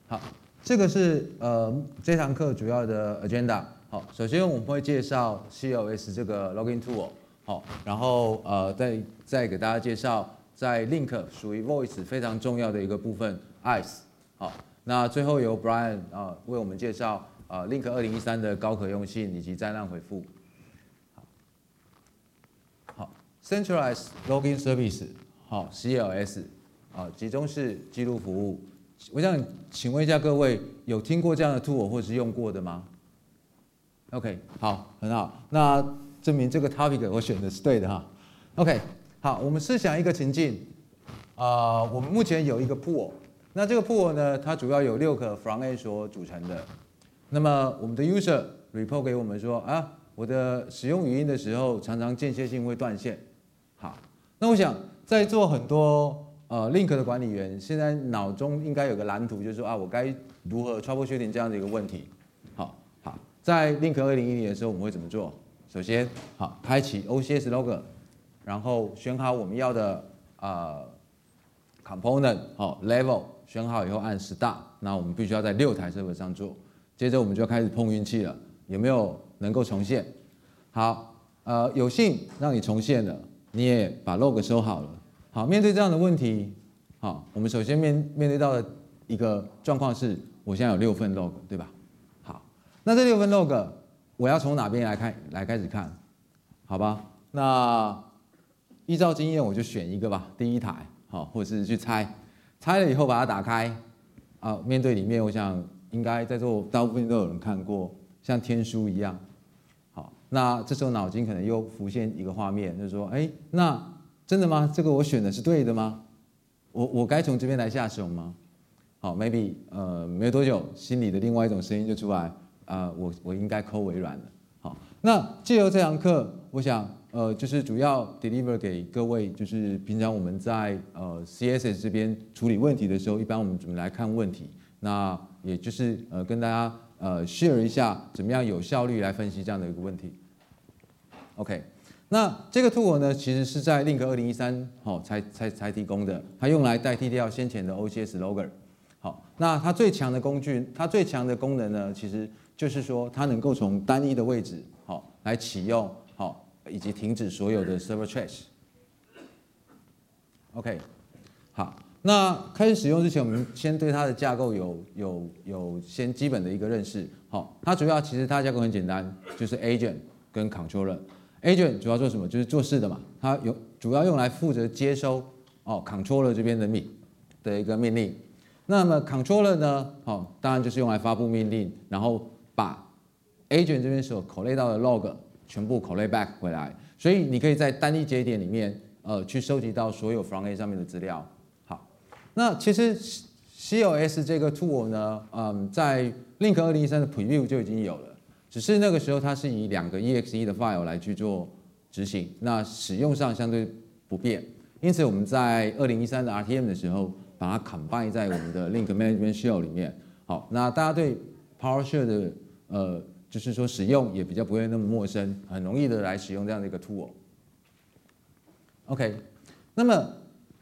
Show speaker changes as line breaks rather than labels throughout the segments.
好，这个是这堂课主要的 agenda。好，首先我们会介绍 CLS 这个 login tool。好，然后再给大家介绍在 Link 属于 Voice 非常重要的一个部分 ICE。好，那最后由 Brian 为我们介绍Link 2013的高可用性以及灾难回复。好 ，Centralized Login Service。好 ，CLS。集中式记录服务，我想请问一下各位，有听过这样的 tool 或者是用过的吗 ？OK， 好，很好，那证明这个 topic 我选的是对的哈。OK， 好，我们试想一个情境，我们目前有一个 pool， 那这个 pool 呢，它主要有6个 from A 所组成的。那么我们的 user report 给我们说我的使用语音的时候，常常间歇性会断线。好，那我想在做很多Link 的管理员现在脑中应该有个蓝图，就是说我该如何 troubleshooting 这样的一个问题。好，在 Link 2010的时候我们会怎么做？首先，开启 OCS logger， 然后选好我们要的component level， 选好以后按 start， 那我们必须要在6台server上做。接着我们就要开始碰运气了，有没有能够重现？好，有幸让你重现了，你也把 log 收好了。好，面对这样的问题，我们首先面对到的一个状况是，我现在有6份 log， 对吧？好，那这6份 log 我要从哪边来开始看？好吧，那依照经验我就选一个吧，第一台，或者是去猜了以后把它打开，面对里面，我想应该在座大部分都有人看过，像天书一样。好，那这时候脑筋可能又浮现一个画面，就是说，那真的吗？这个我选的是对的吗？我该从这边来下手吗？好 ，maybe 没有多久，心里的另外一种声音就出来，我应该抠微软了。好，那借由这堂课，我想就是主要 deliver 给各位，就是平常我们在CSS 这边处理问题的时候，一般我们怎么来看问题？那也就是跟大家share 一下，怎么样有效率来分析这样的一个问题。OK。那这个 tool 呢，其实是在 Link 2013才提供的，它用来代替掉先前的 OCS logger。好，那它最强的工具，它最强的功能呢，其实就是说它能够从单一的位置来启用以及停止所有的 server trash。OK， 好，那开始使用之前，我们先对它的架构有先基本的一个认识。好，它主要其实它的架构很简单，就是 agent 跟 controller。Agent 主要做什么？就是做事的嘛。它主要用来负责接收controller 这边的一个命令。那么 controller 呢，当然就是用来发布命令，然后把 agent 这边所 collect 到的 log 全部 collect back 回来。所以你可以在单一节点里面去收集到所有 from A 上面的资料。好，那其实 CLS 这个 tool 呢，在 Link 2013的 preview 就已经有了。只是那个时候它是以2个 exe 的 file 来去做执行，那使用上相对不便，因此我们在2013的 RTM 的时候，把它 combine 在我们的 Link Management Shell 里面。好，那大家对 PowerShell 的就是说使用也比较不会那么陌生，很容易的来使用这样的一个 tool。OK， 那么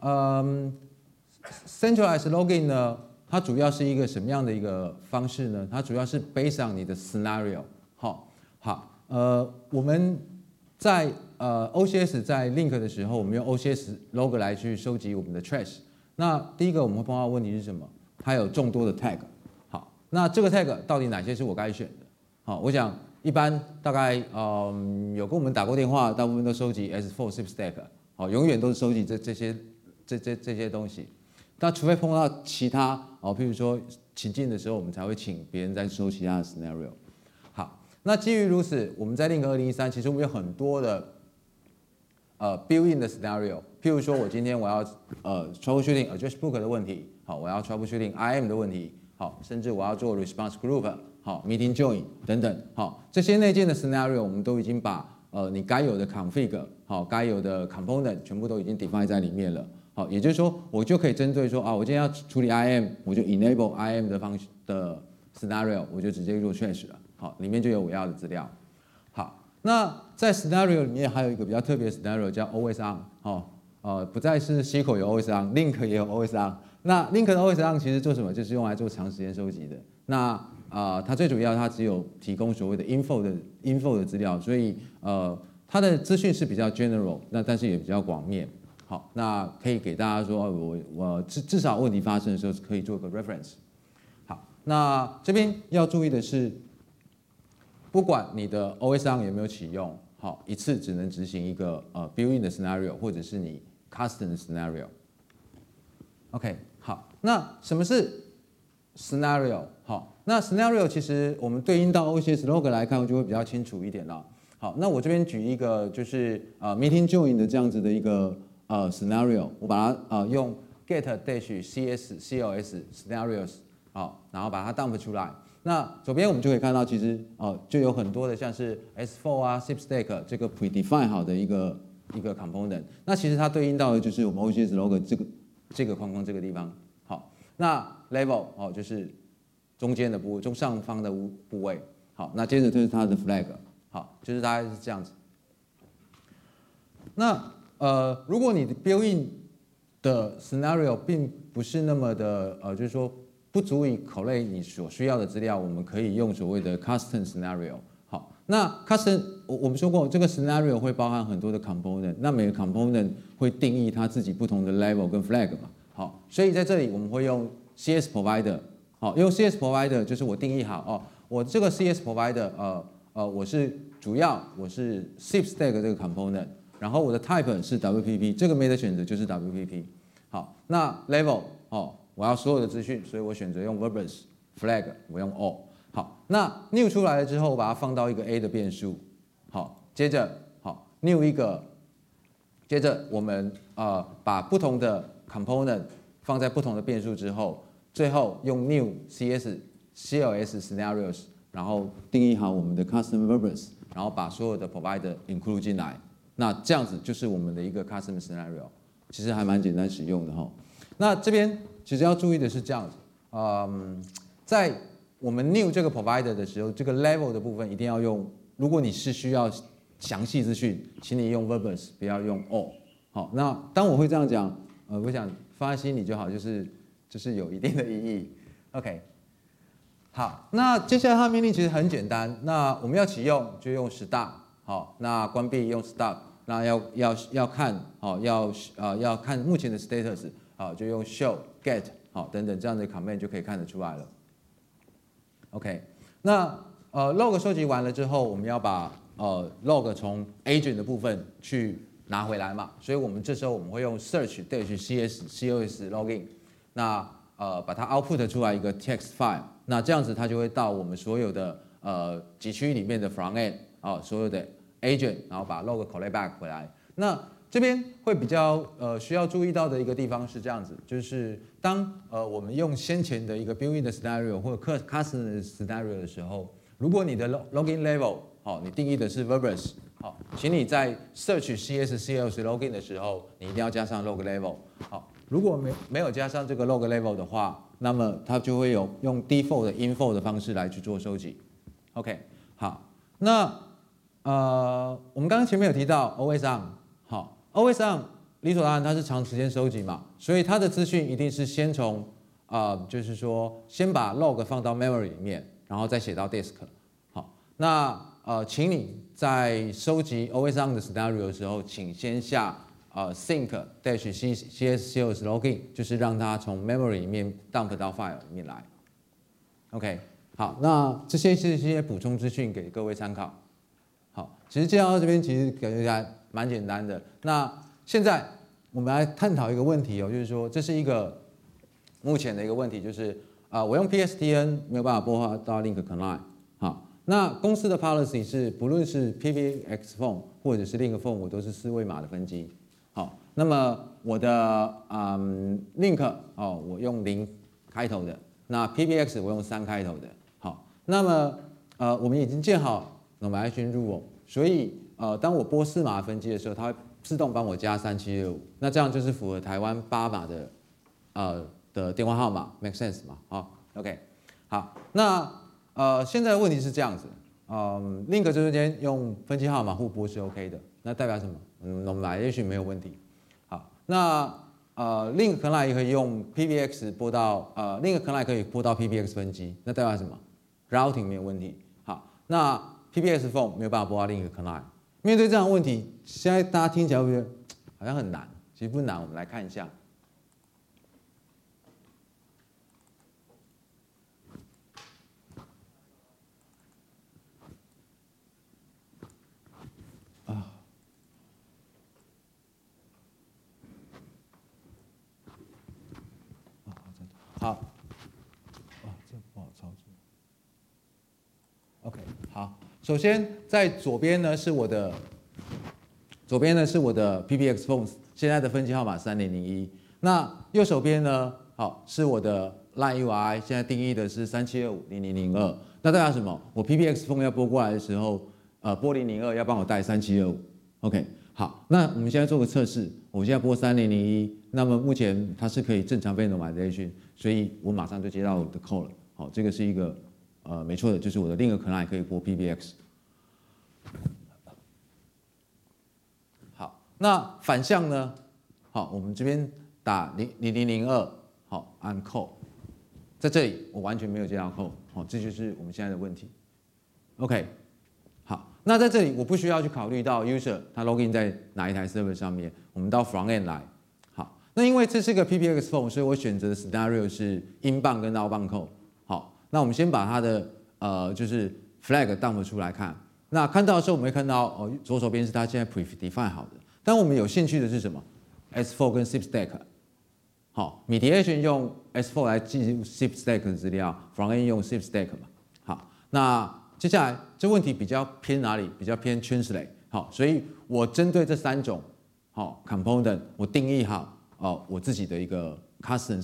Centralized Login 呢，它主要是一个什么样的一个方式呢？它主要是 based on 你的 scenario。好，我们在OCS 在 Link 的时候，我们用 OCS log 来去收集我们的 trash。那第一个我们会碰到的问题是什么？它有众多的 tag。好，那这个 tag 到底哪些是我该选的？好，我想一般大概有跟我们打过电话，大部分都收集 S4 zip stack。好，永远都是收集这些东西。那除非碰到其他譬如说情境的时候，我们才会请别人再收其他的 scenario。好，那基于如此，我们在 Link 2013，其实我们有很多的built-in 的 scenario。譬如说我今天我要troubleshooting address book 的问题，好，我要 troubleshooting IM 的问题，好，甚至我要做 response group， 好 ，meeting join 等等，好，这些内建的 scenario 我们都已经把你该有的 config， 好，该有的 component 全部都已经 define 在里面了。好，也就是说，我就可以针对说我今天要处理 IM， 我就 enable IM 的 scenario， 我就直接做 trash 了。好，里面就有我要的资料。好，那在 scenario 里面还有一个比较特别的 scenario 叫 always on， 不再是 SQL 有 always on， Link 也有 always on， 那 Lincoln OS on 其实做什么？就是用来做长时间收集的。那它最主要，它只有提供所谓的 info 的资料，所以它的资讯是比较 general， 那但是也比较广面。好，那可以给大家说，我至少问题发生的时候可以做个 reference。好，那这边要注意的是，不管你的 OS on 有没有启用，好，一次只能执行一个built-in 的 scenario， 或者是你 custom 的 scenario。OK， 好，那什么是 scenario？ 好，那 scenario 其实我们对应到 OCS log 来看，就会比较清楚一点了。好，那我这边举一个就是meeting join 的这样子的一个scenario， 我把它用 get dash cs cls scenarios 好，然后把它 dump 出来。那左边我们就可以看到，其实就有很多的像是 S4 啊 zipstack 这个 predefine 好的一个 component。那其实它对应到的就是我们 OCS log 这个框框这个地方。好，那 level 就是中间的中上方的部位。好，那接着就是它的 flag。好，就是大概是这样子。那如果你的 built-in 的 scenario 并不是那么的就是说不足以 collate 你所需要的资料，我们可以用所谓的 custom scenario。好，那 custom 我们说过，这个 scenario 会包含很多的 component， 那每个 component 会定义它自己不同的 level 跟 flag 嘛。好，所以在这里我们会用 CS provider。好，用 CS provider 就是我定义好我这个 CS provider 我是zipstack 这个 component， 然后我的 type 是 WPP， 这个没得选择就是 WPP。好，那 level 我要所有的资讯，所以我选择用 verbose flag， 我用 all。好，那 new 出来了之后，我把它放到一个 a 的变数。好，接着new 一个，接着我们把不同的 component 放在不同的变数之后，最后用 new CLS scenarios， 然后定义好我们的 custom verbose， 然后把所有的 provider include 进来。那这样子就是我们的一个 custom scenario， 其实还蛮简单使用的哈。那这边其实要注意的是这样子，在我们 new 这个 provider 的时候，这个 level 的部分一定要用。如果你是需要详细资讯，请你用 verbose， 不要用 all。好，那当我会这样讲，我想放在心里就好，就是有一定的意义。OK， 好，那接下来它的命令其实很简单。那我们要启用就用 start， 好，那关闭用 stop， 那要看，要看目前的 status。好，就用 show get 好等等这样的 command 就可以看得出来了。OK， 那log 收集完了之后，我们要把log 从 agent 的部分去拿回来嘛，所以我们这时候我们会用 search dash cls login， 那把它 output 出来一个 text file， 那这样子它就会到我们所有的集区里面的 front end 所有的 agent， 然后把 log collect back 回来。那这边会比较需要注意到的一个地方是这样子，就是当我们用先前的一个 built-in 的 scenario 或者 custom 的 scenario 的时候，如果你的 login level 你定义的是 verbose， 请你在 search CLS login 的时候，你一定要加上 log level。好，如果没有加上这个 log level 的话，那么它就会有用 default 的 info 的方式来去做收集。OK， 好，那我们刚刚前面有提到 always on， 好。always on 理所当然它是长时间收集嘛，所以它的资讯一定是先从就是说先把 log 放到 memory 里面，然后再写到 disk。好，那请你在收集 always on 的 scenario 的时候，请先下sync dash cls login， 就是让它从 memory 里面 dump 到 file 里面来。OK， 好，那这些是一些补充资讯给各位参考。好，其实介绍到这边其实感觉起来蛮简单的。那现在我们来探讨一个问题就是说这是一个目前的一个问题，就是我用 PSTN 没有办法拨号到 Link Client。好，那公司的 policy 是不论是 PBX Phone 或者是 Link Phone， 我都是4位码的分机。好，那么我的Link 我用0开头的，那 PBX 我用3开头的。好，那么我们已经建好 normalization rule， 所以当我拨4码分机的时候，它会自动帮我加3765，那这样就是符合台湾8码的电话号码 ，make sense 嘛？好 ，OK， 好，那现在的问题是这样子，Link 这中间用分机号码互拨是 OK 的，那代表什么？normalization 没有问题。好，那另一个 client 也可以用 PBX 拨到另一个 client 可以拨到 PBX 分机，那代表什么 ？routing 没有问题。好，那 PBX phone 没有办法拨到另一个 client。面对这样的问题，现在大家听起来会觉得好像很难，其实不难，我们来看一下。好，这不好操作。OK， 好，首先在左边呢是我的 PBX phone 现在的分机号码3001，那右手边呢，好是我的 Line URI 现在定义的是37250002，那代表什么？我 PBX phone 要拨过来的时候，拨002要帮我带3725。OK， 好，那我们现在做个测试，我现在拨3001，那么目前它是可以正常被 normalization。所以我马上就接到我的 call 了，好，这个是一个没错的，就是我的另一个 client 可以拨 PBX。好，那反向呢？好，我们这边打0002，好，按 call， 在这里我完全没有接到 call， 好，这就是我们现在的问题。OK， 好，那在这里我不需要去考虑到 user 他 login 在哪一台 server 上面，我们到 front end 来。那因为这是个 PBX phone， 所以我选择的 scenario 是 inbound 跟 outbound call。好，那我们先把它的就是 flag dump 出来看。那看到的时候，我们会看到左手边是它现在 predefine 好的。但我们有兴趣的是什么 ？S4 跟 zip stack。好 ，mediation 用 S4 来记录 zip stack 的资料 ，front end 用 zip stack 嘛。好，那接下来这问题比较偏哪里？比较偏 translate。好，所以我针对这3种好 component， 我定义好。我自己的一个 custom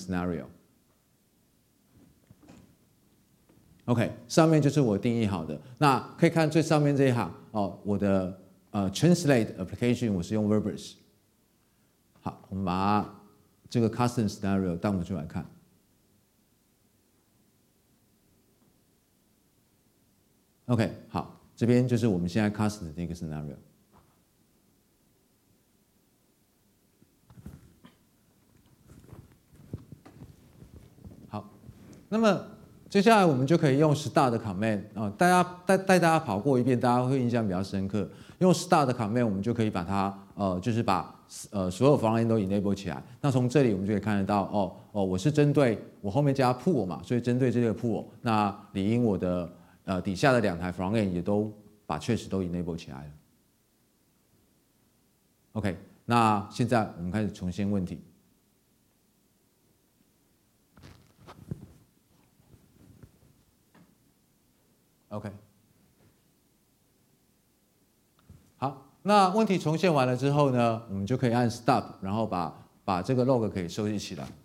scenario。OK， 上面就是我定义好的。那可以看最上面这一行我的translate application 我是用 Verbose。好，我们把它这个 custom scenario dump出来看。OK， 好，这边就是我们现在 custom 的这个 scenario。那么接下来我们就可以用 start 的 command 带大家跑过一遍，大家会印象比较深刻。用 start 的 command 我们就可以把它就是把所有 front end 都 enable 起来。那从这里我们就可以看得到我是针对我后面加 pool 嘛，所以针对这个 pool， 那理应我的底下的2台 front end 也都把确实都 enable 起来了。OK， 那现在我们开始重现问题。OK， 好，那问题重现完了之后呢，我们就可以按 Stop， 然后把这个 log 可以收集起来。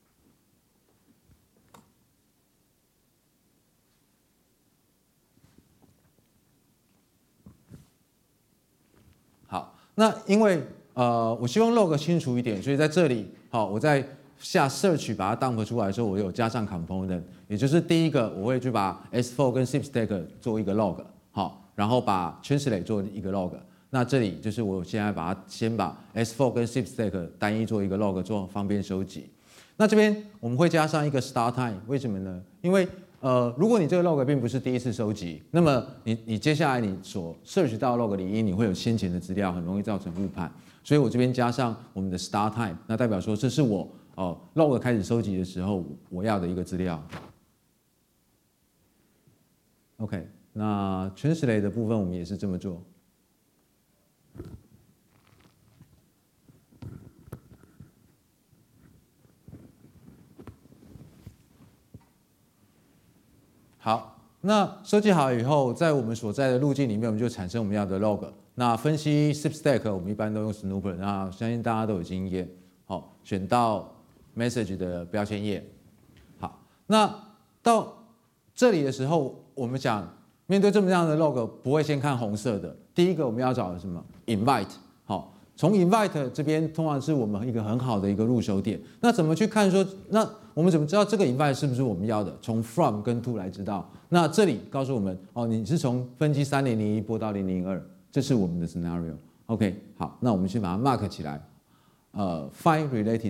好，那因为我希望 log 清楚一点，所以在这里我在下 search 把它 dump 出来的时候，我有加上 component， 也就是第一个我会去把 S4 跟 zip stack 做一个 log， 好，然后把 translate 做一个 log。那这里就是我现在先把 S4 跟 zip stack 单一做一个 log， 做方便收集。那这边我们会加上一个 start time， 为什么呢？因为如果你这个 log 并不是第一次收集，那么你接下来你所 search 到 log 里你会有先前的资料，很容易造成误判。所以我这边加上我们的 start time， 那代表说这是我log 开始收集的时候我要的一个资料。OK， 那 translate 的部分我们也是这么做。好，那收集好以后，在我们所在的路径里面，我们就产生我们要的 log。那分析 zip stack， 我们一般都用 Snooper， 那相信大家都有经验。好，选到 message 的标签页。好，那到这里的时候，我们想面对这么样的 log， 不会先看红色的。第一个我们要找的是什么 ？invite。好，从 invite 这边通常是我们一个很好的一个入手点。那怎么去看说，那我们怎么知道这个 invite 是不是我们要的？从 from 跟 to 来知道。那这里告诉我们，你是从分机3001拨到002，这是我们的 scenario。OK， 好，那我们先把它 mark 起来。find related，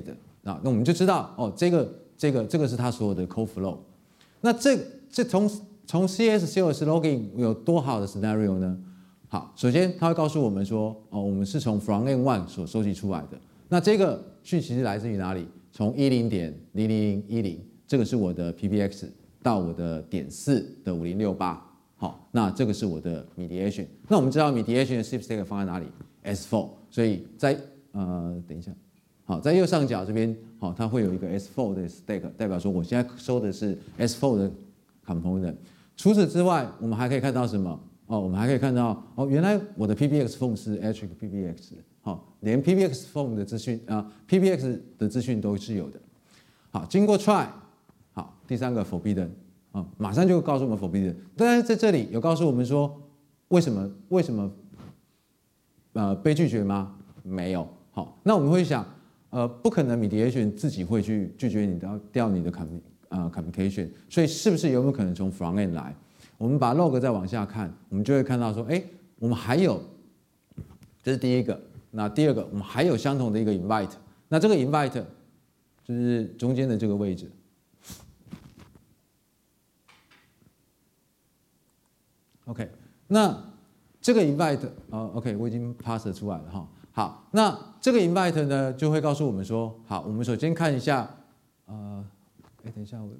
那我们就知道哦，这个是它所有的 code flow。那从 CS 的 logging 有多好的 scenario 呢？好，首先它会告诉我们说，哦，我们是从 from N1 所收集出来的。那这个讯息是来自于哪里？从10.00010，这个是我的 PBX 到我的点4的5068。好，那这个是我的 mediation。那我们知道 mediation 的 SIP stack 放在哪里 ？S4。所以在等一下，好，在右上角这边，好，它会有一个 S4 的 stack， 代表说我现在收的是 S4 的 component。除此之外，我们还可以看到什么？哦，我们还可以看到哦，原来我的 PBX phone 是 H PBX， 好，连 PBX phone 的资讯PBX 的资讯都是有的。好，经过 try， 好，第3个 forbidden， 马上就告诉我们 forbidden。但是在这里有告诉我们说为什么被拒绝吗？没有。好，那我们会想，不可能 mediation 自己会去拒绝你掉你的communication， 所以是不是有没有可能从 front end 来？我们把 log 再往下看，我们就会看到说，我们还有，这是第一个。那第2个，我们还有相同的一个 invite。那这个 invite 就是中间的这个位置。OK， 那这个 invite，OK， 我已经 pass 出来了哈。好，那这个 invite 呢，就会告诉我们说，好，我们首先看一下，等一下，我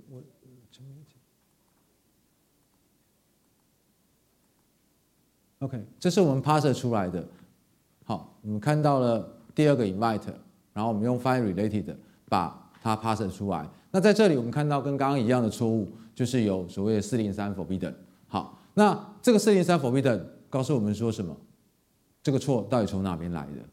OK， 这是我们 parser 出来的。好，我们看到了第2个 invite， 然后我们用 find related 把它 parser 出来。那在这里我们看到跟刚刚一样的错误，就是有所谓的403 forbidden。好，那这个403 forbidden 告诉我们说什么？这个错到底从哪边来的？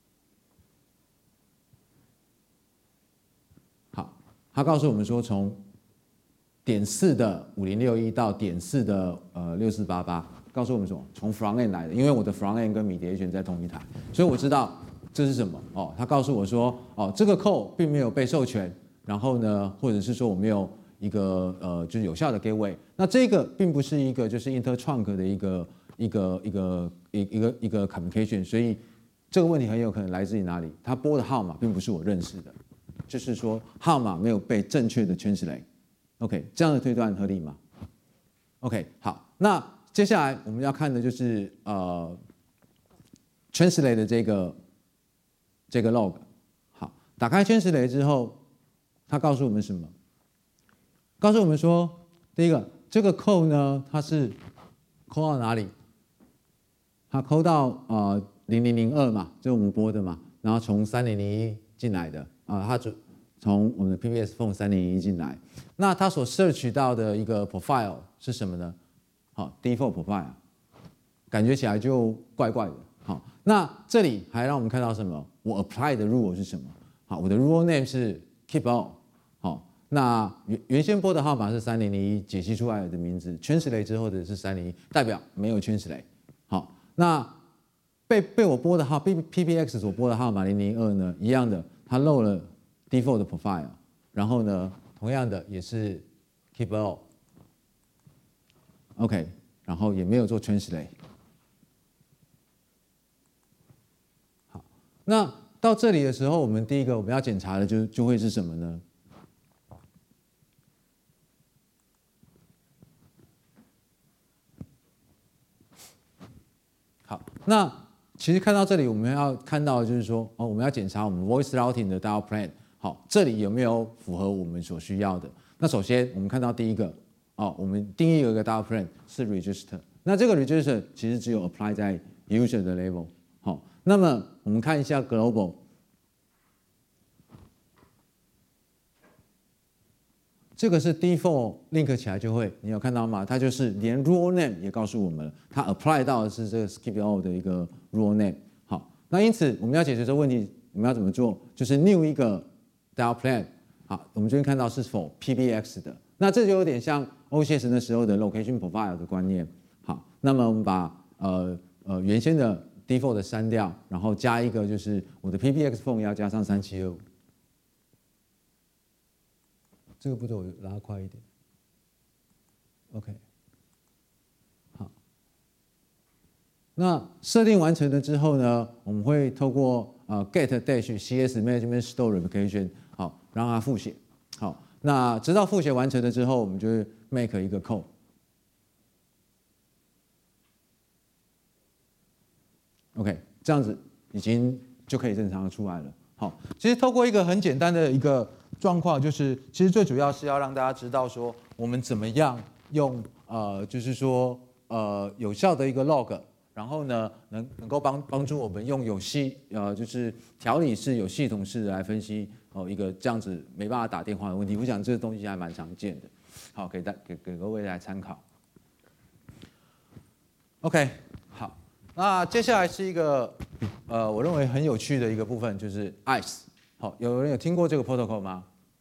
好，它告诉我们说从点4的5061到点4的6488。告诉我们说从 front end 来的，因为我的 front end 跟 mediation 在同一台，所以我知道这是什么哦。他告诉我说哦，这个 code 并没有被授权，然后呢，或者是说我没有一个就是有效的 gateway。那这个并不是一个就是 inter trunk 的一个 communication， 所以这个问题很有可能来自于哪里？他拨的号码并不是我认识的，就是说号码没有被正确的translate。OK， 这样的推断合理吗 ？OK， 好，那接下来我们要看的就是translate 的这个 log。好，打开 translate 之后，它告诉我们什么？告诉我们说，第一个，这个 code 呢，它是 code 到哪里？它 code 到0002嘛，这是我们播的嘛，然后从3001进来的它从我们的 PBX phone 3001进来。那它所 search 到的一个 profile 是什么呢？好 ，default profile， 感觉起来就怪怪的。好，那这里还让我们看到什么？我 apply 的 rule 是什么？好，我的 rule name 是 keep all。好，那原先拨的号码是3001，解析出来的名字 translate 之后的是301，代表没有 translate。好，那被我拨的号 PBX 所拨的号码002呢，一样的，它漏了 default 的 profile， 然后呢，同样的也是 keep all。OK， 然后也没有做 translate。好，那到这里的时候，我们第一个我们要检查的就会是什么呢？好，那其实看到这里，我们要看到的就是说，我们要检查我们 voice routing 的 dial plan。好，这里有没有符合我们所需要的？那首先我们看到第一个。我们定义有一个 dial plan 是 register， 那这个 register 其实只有 apply 在 user 的 level。好，那么我们看一下 global， 这个是 default link 起来就会，你有看到吗？它就是连 rule name 也告诉我们了，它 apply 到的是这个 skip all 的一个 rule name。好，那因此我们要解决这个问题，我们要怎么做？就是 new 一个 dial plan。好，我们这边看到是否 PBX 的。那这就有点像 OCS 那时候的 location profile 的观念。好，那么我们把原先的 default 的删掉，然后加一个就是我的 PBX phone 要加上3725。这个步骤我拉快一点。OK， 好。那设定完成了之后呢，我们会透过 get dash cs management store replication， 好，让它复写。好，那直到复写完成了之后，我们就会 make 一个 call。OK， 这样子已经就可以正常的出来了。好，其实透过一个很简单的一个状况，就是其实最主要是要让大家知道说，我们怎么样用就是说有效的一个 log， 然后呢能够帮助我们用就是条理式、有系统式的来分析一个这样子没办法打电话的问题。我想这个东西还蛮常见的。好，给各位来参考。OK， 好。那接下来是一个我认为很有趣的一个部分，就是 ICE。好，有人有听过这个 protocol 吗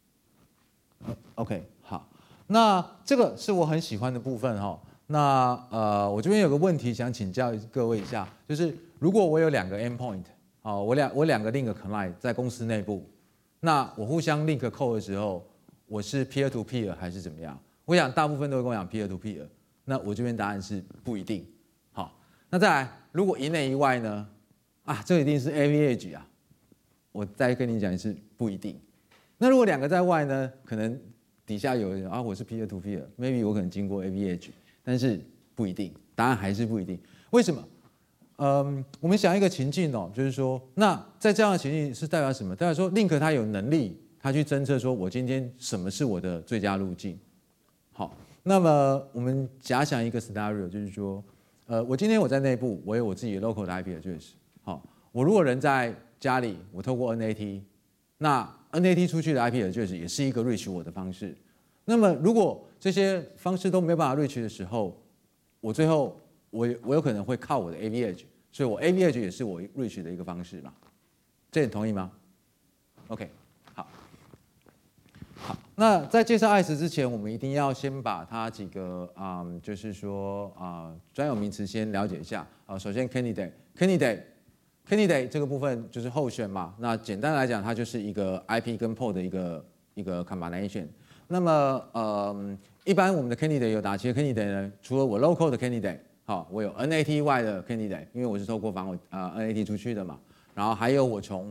？OK， 好，那这个是我很喜欢的部分哈。那我这边有个问题想请教各位一下，就是如果我有2个 endpoint， 我两个 link client 在公司内部，那我互相 link code 的时候，我是 peer to peer 还是怎么样？我想大部分都会跟我讲 peer to peer， 那我这边答案是不一定。好，那再来，如果一内一外呢？这一定是 AVH 啊！我再跟你讲一次，不一定。那如果2个在外呢？可能底下有人我是 peer to peer，maybe 我可能经过 AVH， 但是不一定，答案还是不一定。为什么？我们想一个情境就是说，那在这样的情境是代表什么？代表说 Link 它有能力，它去侦测说我今天什么是我的最佳路径。好，那么我们假想一个 scenario， 就是说，我今天我在内部，我有我自己的 local 的 IP address。好，我如果人在家里，我透过 NAT， 那 NAT 出去的 IP address 也是一个 reach 我的方式。那么如果这些方式都没有办法 reach 的时候，我最后我有可能会靠我的 AVH， 所以我 AVH 也是我 reach 的一个方式嘛。这你同意吗 ？OK， 好。好，那在介绍 ICE 之前，我们一定要先把它几个就是说专有名词先了解一下。首先 candidate 这个部分就是候选嘛。那简单来讲，它就是一个 IP 跟 port 的一个 combination。那么一般我们的 candidate 有哪些 candidate 呢？除了我 local 的 candidate， 好，我有 NAT 外的 candidate， 因为我是透过NAT 出去的嘛。然后还有我从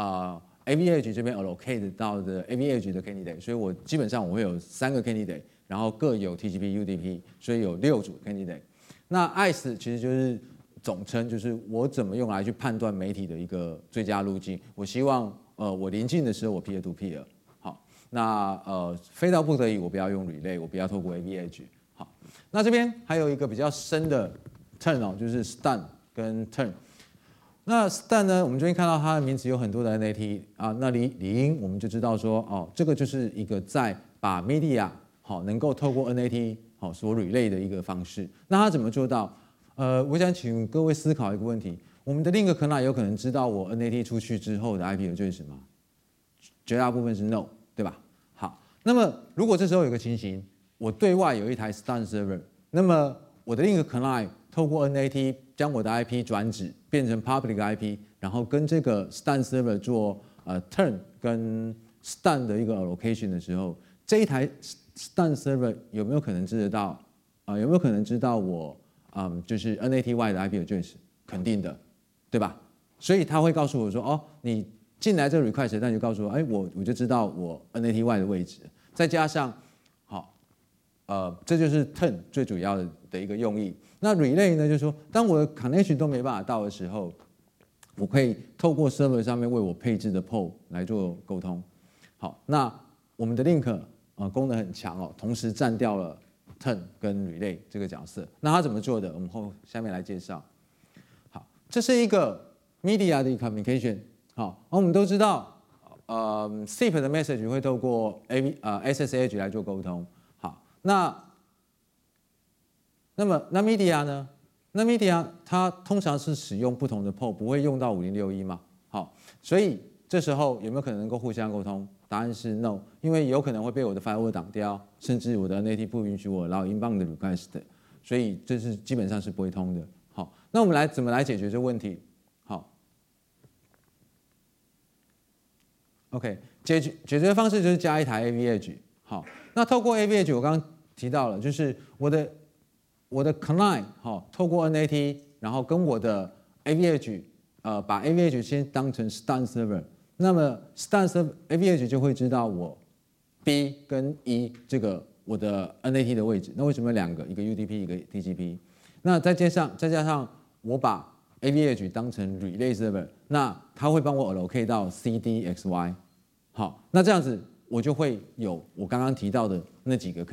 AVH 这边 allocate 到的 AVH 的 candidate， 所以我基本上我会有3个 candidate， 然后各有 TCP、UDP， 所以有6组 candidate。那 ICE 其实就是总称，就是我怎么用来去判断媒体的一个最佳路径。我希望我临近的时候我 peer to peer， 好，那非到不得已我不要用 relay， 我不要透过 AVH。好，那这边还有一个比较深的 turn 就是 stun 跟 turn。那 stun 呢，我们这边看到它的名词有很多的 NAT 那理应我们就知道说这个就是一个在把 media 能够透过 NAT 所 relay 的一个方式。那它怎么做到？我想请各位思考一个问题：我们的link client有可能知道我 NAT 出去之后的 IP address吗？绝大部分是 no， 对吧？好，那么如果这时候有个情形，我对外有一台 stun server， 那么我的link client 透过 NAT 将我的 IP 转址变成 public IP， 然后跟这个 stun server 做turn 跟 stun 的一个 allocation 的时候，这一台 stun server 有没有可能知得到有没有可能知道我就是 NAT 外的 IP address？ 肯定的，对吧？所以他会告诉我说你进来这个 request， 那你就告诉我，我就知道我 NAT 外的位置，再加上这就是 turn 最主要的一个用意。那 relay 呢，就是说，当我的 connection 都没办法到的时候，我可以透过 server 上面为我配置的 port 来做沟通。好，那我们的 link 功能很强同时占掉了 turn 跟 relay 这个角色。那它怎么做的？我们下面来介绍。好，这是一个 media 的 communication。好，我们都知道SIP 的 message 会透过SSH 来做沟通。好，那 media 呢？那 media 它通常是使用不同的 port， 不会用到5061嘛？好，所以这时候有没有可能能够互相沟通？答案是 no， 因为有可能会被我的 firewall 挡掉，甚至我的 NAT 不允许我捞 inbound 的 request， 所以这是基本上是不会通的。好，那我们怎么来解决这个问题？好 ，OK， 解决的方式就是加一台 AVH。好，那透过 AVH 我刚刚提到了，就是我的 client 透过 NAT， 然后跟我的 AVH 把 AVH 先当成 stun server， 那么 stun server AVH 就会知道我 B 跟 E 这个我的 NAT 的位置。那为什么两个？一个 UDP， 一个 TCP。那再加上我把 AVH 当成 relay server， 那它会帮我 allocate 到 CDXY。好，那这样子我就会有我刚刚提到的那几个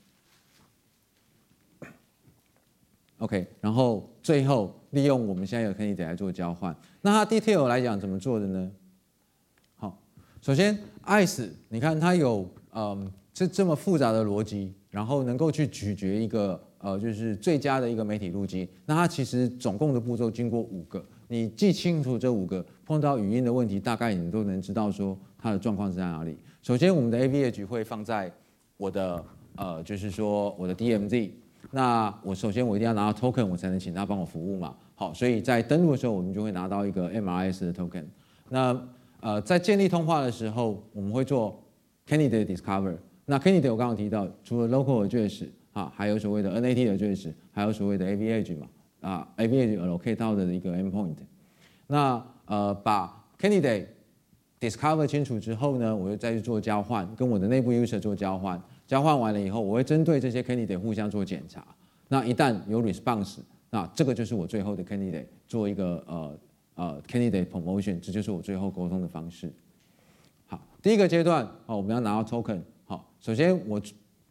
candidate。OK， 然后最后利用我们现在有 candidate 来做交换。那它 detail 来讲怎么做的呢？好，首先 ICE 你看它有这么复杂的逻辑，然后能够去咀嚼一个就是最佳的一个媒体路径。那它其实总共的步骤经过5个，你记清楚这5个，碰到语音的问题，大概你都能知道说它的状况是在哪里。首先，我们的 AVH 会放在我的就是说我的 DMZ。那我首先我一定要拿到 token， 我才能请他帮我服务嘛。好，所以在登录的时候，我们就会拿到一个 MRS 的 token。那在建立通话的时候，我们会做 candidate discover。那 candidate 我刚刚提到，除了 local address 还有所谓的 NAT address， 还有所谓的 AVH 嘛，AVH allocate 到的一个 endpoint。那把 candidate discover 清楚之后呢，我就再去做交换，跟我的内部 user 做交换。交换完了以后，我会针对这些 candidate 互相做检查。那一旦有 response， 那这个就是我最后的 candidate 做一个candidate promotion， 这就是我最后沟通的方式。好，第一个阶段我们要拿到 token。好，首先我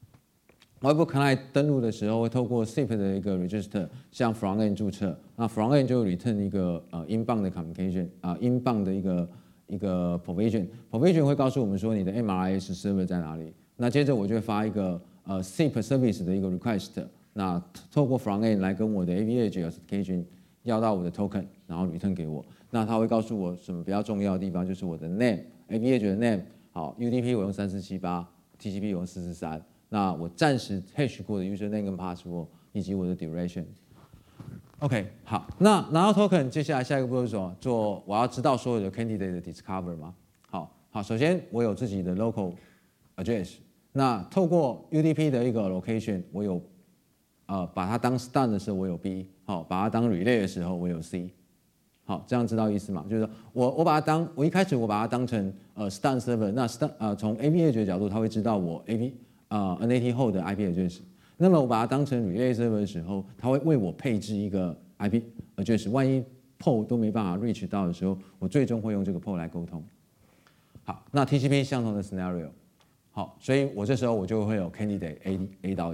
Web Client 登录的时候会透过 SIP 的一个 register 向 Frontend 注册，那 Frontend 就 return 一个inbound 的 communication inbound 的一个 provision 会告诉我们说你的 MRS server 在哪里。那接着我就会发一个SIP service 的一个 request， 那透过 Frontend 来跟我的 AVH authentication 要到我的 token， 然后 return 给我。那它会告诉我什么比较重要的地方，就是我的 name AVH 的 name， 好 UDP 我用3478 TCP 我用443。那我暂时 hash 过的 username 跟 password 以及我的 duration。OK， 好，那拿到 token， 接下来下一个步骤是什么？做我要知道所有的 candidate 的 discover 吗？好，首先我有自己的 local address， 那透过 UDP 的一个 location， 我有把它当 stun 的时候我有 B， 好，把它当 relay 的时候我有 C。好，这样知道意思吗？就是说我把它我一开始我把它当成stun server， 那从 AVH 的角度，它会知道我 NAT 后的 IP address。那么我把它当成 relay server 的时候，它会为我配置一个 IP address， 万一 POL 都没办法 reach 到的时候，我最终会用这个 POL 来沟通。好，那 TCP 相同的 scenario。好，所以我这时候我就会有 candidate A 到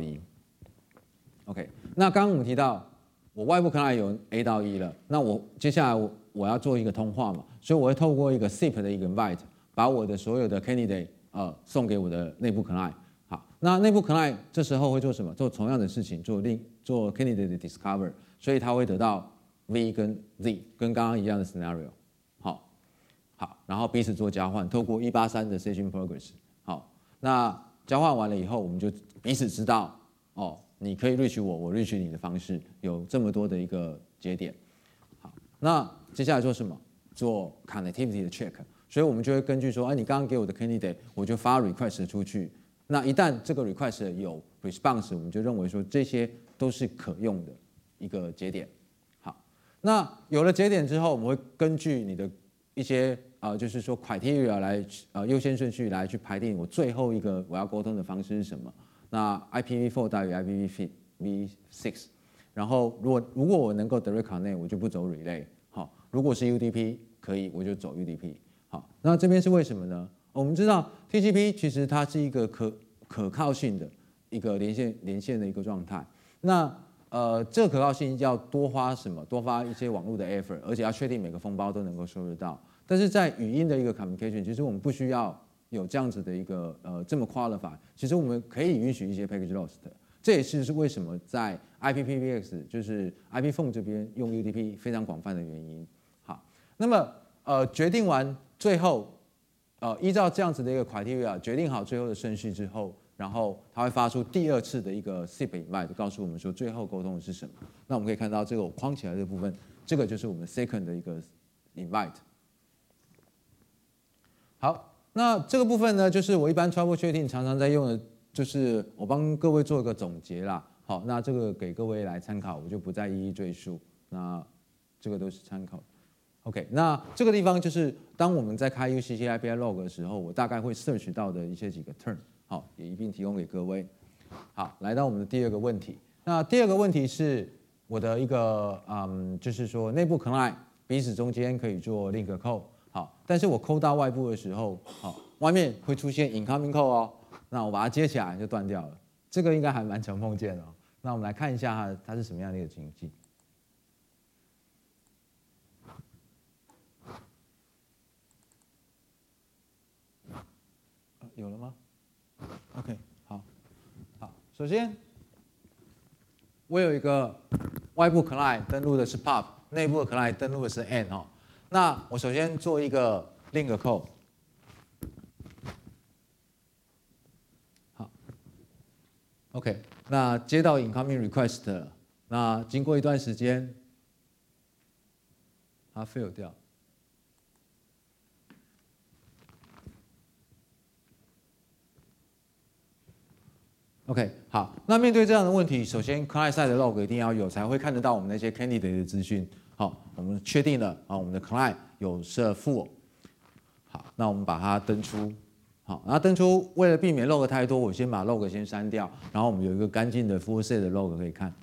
E。OK， 那刚刚我们提到我外部 client 有 A 到 E 了，那我接下来我要做一个通话嘛，所以我会透过一个 SIP 的一个 invite， 把我的所有的 candidate 送给我的内部 client。好，那内部 client 这时候会做什么？做同样的事情，做 candidate 的 discover， 所以他会得到 V 跟 Z， 跟刚刚一样的 scenario。好，然后彼此做交换，透过183的 session progress。好，那交换完了以后，我们就彼此知道你可以 reach 我，我 reach 你的方式有这么多的一个节点。好，那接下来做什么？做 connectivity 的 check， 所以我们就会根据说，你刚刚给我的 candidate， 我就发 request 出去。那一旦这个 request 有 response， 我们就认为说这些都是可用的一个节点。好，那有了节点之后，我们会根据你的一些就是说 criteria 来优先顺序来去排定我最后一个我要沟通的方式是什么。那 IPv4 大于 IPv6， 然后如果我能够 direct connect， 我就不走 relay。好，如果是 UDP 可以，我就走 UDP。好，那这边是为什么呢？我们知道 TCP 其实它是一个可靠性的一个连线的一个状态。那这个可靠性要多花什么？多花一些网络的 effort， 而且要确定每个封包都能够收得到。但是在语音的一个 communication， 其实我们不需要有这样子的一个这么 qualify， 其实我们可以允许一些 package loss 的。这也是为什么在 IPPBX 就是 IP phone 这边用 UDP 非常广泛的原因。好，那么决定完最后依照这样子的一个 criteria 决定好最后的顺序之后，然后它会发出第二次的一个 SIP invite， 告诉我们说最后沟通的是什么。那我们可以看到这个我框起来的部分，这个就是我们 second 的一个 invite。好，那这个部分呢，就是我一般 troubleshooting 常常在用的，就是我帮各位做一个总结啦。好，那这个给各位来参考，我就不再一一赘述。那这个都是参考。 OK， 那这个地方就是当我们在开 UCC API log 的时候，我大概会 search 到的几个 term， 好，也一并提供给各位。好，来到我们的第二个问题。那第二个问题是我的一个就是说内部 client 彼此中间可以做 link code， 好，但是我 code 到外部的时候，好，外面会出现 incoming code 哦，那我把它接起来就断掉了。这个应该还蛮常碰见的哦。那我们来看一下它是什么样的一个情境。有了吗 ？OK， 好，首先我有一个外部 client 登录的是 pub， 内部的 client 登录的是 n 哦。那我首先做一个 link code， 好 ，OK， 那接到 incoming request 了，那经过一段时间，它 fail 掉。OK， 好，那面对这样的问题，首先 client side 的 log 一定要有，才会看得到我们那些 candidate 的资讯。好，我们确定了啊，我们的 client 有设 full。好，那我们把它登出。好，然后登出，为了避免 log 太多，我先把 log 先删掉，然后我们有一个干净的 full set 的 log 可以看。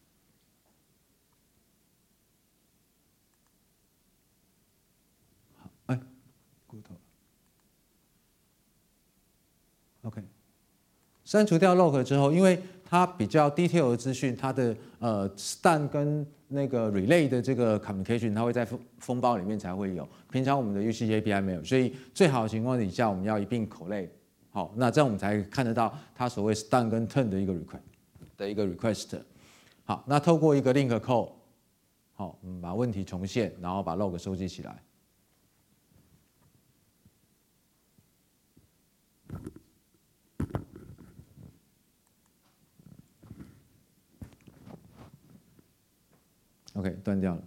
好，哎，骨头。OK。删除掉 log 之后，因为它比较 detail 的资讯，它的stan 跟那个 relay 的这个 communication， 它会在封包里面才会有。平常我们的 UCC API 没有，所以最好的情况底下，我们要一并 collate。好，那这样我们才看得到它所谓 stan 跟 turn 的一个 request。好，那透过一个 link code， 好，我们把问题重现，然后把 log 收集起来。OK， 断掉了。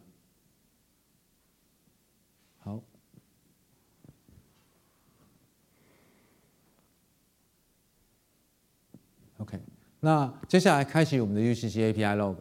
好。OK， 那接下来开启我们的 UCC API log。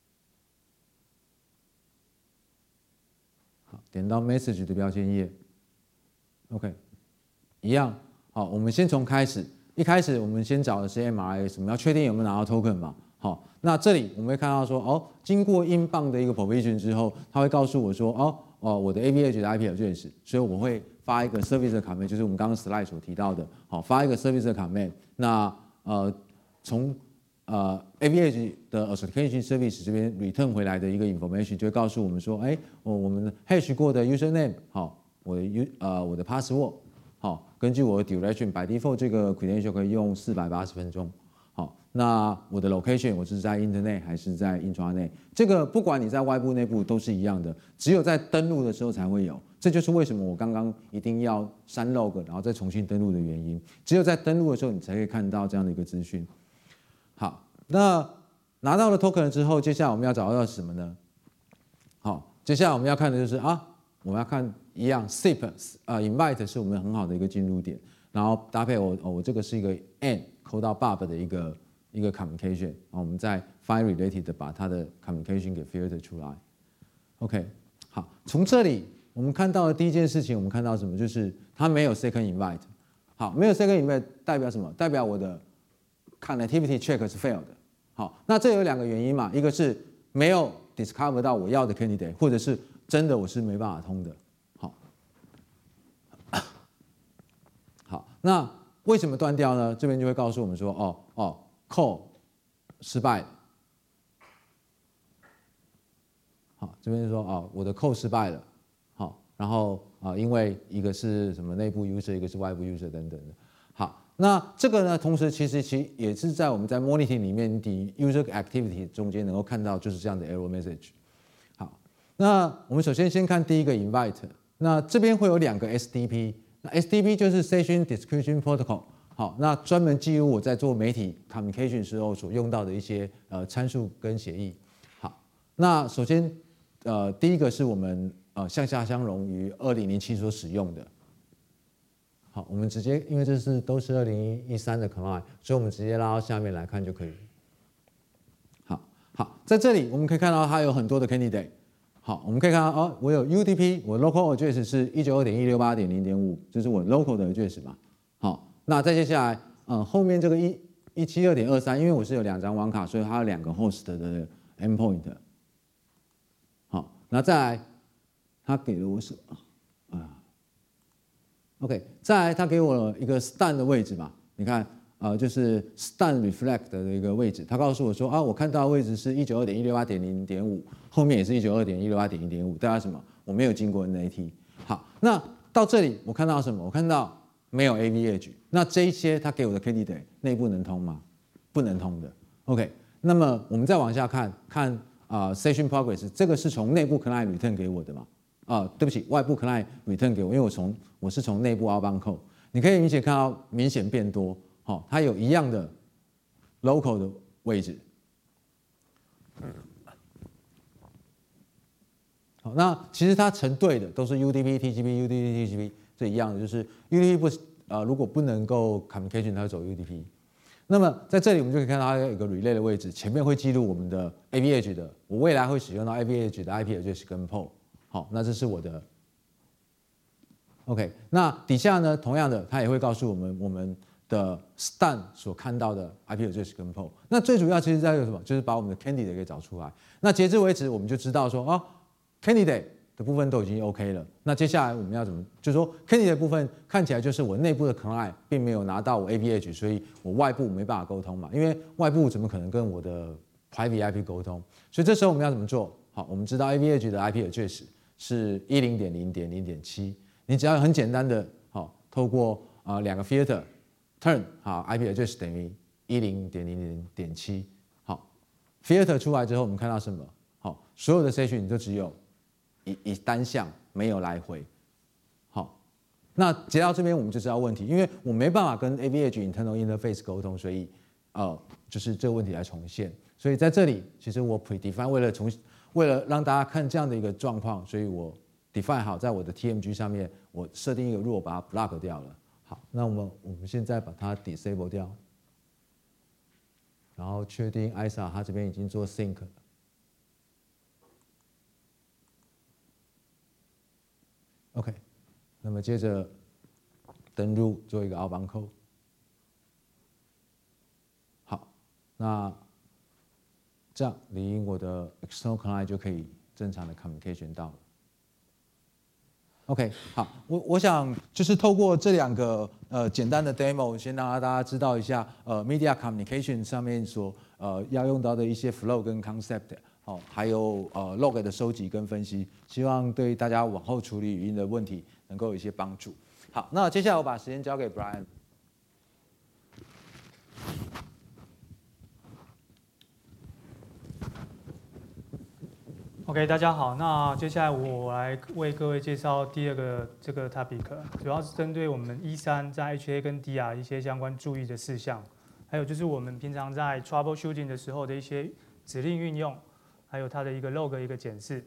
好，点到 Message 的标签页。OK， 一样。好，我们先从开始，一开始我们先找的是 MRS， 我们要确定有没有拿到 token 嘛。好，那这里我们会看到说，哦，经过英镑的一个 provision 之后，它会告诉我说，我的 AVH 的 IP address， 所以我会发一个 service 的 command， 就是我们刚刚 slide 所提到的，好，发一个 service 的 command。那从AVH 的 authentication service 这边 return 回来的一个 information 就会告诉我们说，我们 hash 过的 username， 好，我的 password， 好，根据我的 duration by default 这个 credential 可以用480分钟。好，那我的 location 我是在 internet 还是在 intranet？ 这个不管你在外部内部都是一样的，只有在登录的时候才会有。这就是为什么我刚刚一定要删 log， 然后再重新登录的原因。只有在登录的时候，你才可以看到这样的一个资讯。好，那拿到了 token 之后，接下来我们要找到什么呢？好，接下来我们要看的就是我们要看一样 SIP invite 是我们很好的一个进入点，然后搭配我这个是一个 n 扣到 bub 的一个 communication， 然后我们再 find related 的把它的 communication 给 filter 出来。OK， 好，从这里我们看到的第一件事情，我们看到什么？就是它没有 second invite。好，没有 second invite 代表什么？代表我的 connectivity check 是 fail 的。好，那这有两个原因嘛，一个是没有 discover 到我要的 candidate， 或者是真的我是没办法通的。好，那为什么断掉呢？这边就会告诉我们说，call 失败了。好，这边就说我的 call 失败了。好，然后因为一个是什么内部 user， 一个是外部 user 等等的。好，那这个呢，同时其实也是在我们在 monitoring 里面的 user activity 中间能够看到就是这样的 error message。好，那我们首先看第一个 invite， 那这边会有两个 SDP， 那 SDP 就是 Session Description Protocol。好，那专门记录我在做媒体 communication 时候所用到的一些参数跟协议。好，那首先第一个是我们向下相容于2007所使用的。好，我们直接因为这都是2013的 client， 所以我们直接拉到下面来看就可以。好，在这里我们可以看到它有很多的 candidate。 好，我们可以看到哦，我有 UDP， 我 local address 是 192.168.0.5， 这是我 local 的 address 嘛。好，那再接下来，后面这个172.23，因为我是有2张网卡，所以它有2个 host 的 endpoint。好，那再来，它给了我什么啊 ？OK， 再来，它给我了一个 stan 的位置嘛，你看。就是 stan reflect 的一个位置，他告诉我说啊，我看到的位置是192.168.0.5，后面也是192.168.0.5，代表什么？我没有经过 NAT。好，那到这里我看到什么？我看到没有 AV Edge， 那这一些他给我的 candidate 内部能通吗？不能通的。OK， 那么我们再往下看session progress， 这个是从内部 client return 给我的嘛？对不起，外部 client return 给我，因为我是从内部 outbound code， 你可以明显看到明显变多。好，它有一样的 local 的位置。好，那其实它成对的都是 UDP、TCP、UDP、TCP 这一样的，就是 UDP 如果不能够 communication， 它会走 UDP。那么在这里我们就可以看到它有一个 relay 的位置，前面会记录我们的 AV Edge 的，我未来会使用到 AV Edge 的 IP address 跟 port。好，那这是我的 OK。那底下呢，同样的，它也会告诉我们的 stan 所看到的 IP address 跟 port， 那最主要其实在有什么？就是把我们的 candidate 给找出来。那截至为止，我们就知道说candidate 的部分都已经 OK 了。那接下来我们要怎么？就是说 candidate 的部分看起来就是我内部的 client 并没有拿到我 AV Edge， 所以我外部没办法沟通嘛，因为外部怎么可能跟我的 private IP 沟通？所以这时候我们要怎么做？好，我们知道 AV Edge 的 IP address 是 10.0.0.7， 你只要很简单的透过2个 filter。turn 好 IP address 等于 10.0.0.7 好 filter 出来之后我们看到什么？好，所有的 session 就只有一单向，没有来回。好，那截到这边我们就知道问题，因为我没办法跟 AV Edge internal interface 沟通，所以就是这个问题来重现。所以在这里其实我 predefine 为了让大家看这样的一个状况，所以我 define 好在我的 TMG 上面，我设定一个 rule 把它 block 掉了。好，那我们现在把它 disable 掉，然后确定 ISA 它这边已经做 sync。OK， 那么接着登入做一个 outbound code。好，那这样理应我的 external client 就可以正常的 communication 到了。OK， 好，我想就是透过这2个简单的 demo， 先让大家知道一下media communication 上面所要用到的一些 flow 跟 concept， 还有log 的收集跟分析，希望对大家往后处理语音的问题能够有一些帮助。好，那接下来我把时间交给 Brian。
OK， 大家好。那接下来我来为各位介绍第2个这个 topic， 主要是针对我们E3在 HA 跟 DR 一些相关注意的事项，还有就是我们平常在 troubleshooting 的时候的一些指令运用，还有它的一个 log 一个检视。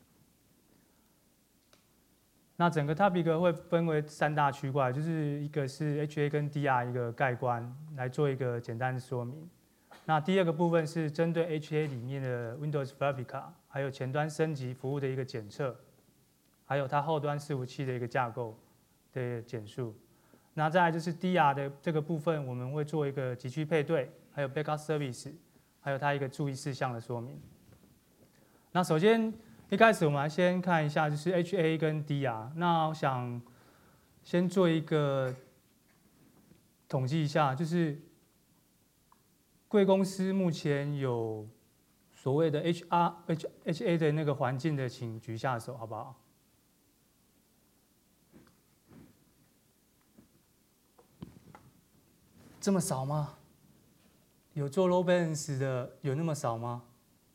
那整个 topic 会分为3大区块，就是一个是 HA 跟 DR 一个概观，来做一个简单的说明。那第2个部分是针对 HA 里面的 Windows Fabrica， 还有前端升级服务的一个检测，还有它后端伺服器的一个架构的简述。那再来就是 DR 的这个部分，我们会做一个急区配对，还有 Backup Service， 还有它一个注意事项的说明。那首先一开始我们来先看一下就是 HA 跟 DR。那我想先做一个统计一下，就是贵公司目前有所谓的 HA 的那个环境的，请举下手，好不好？这么少吗？有做 load balance 的有那么少吗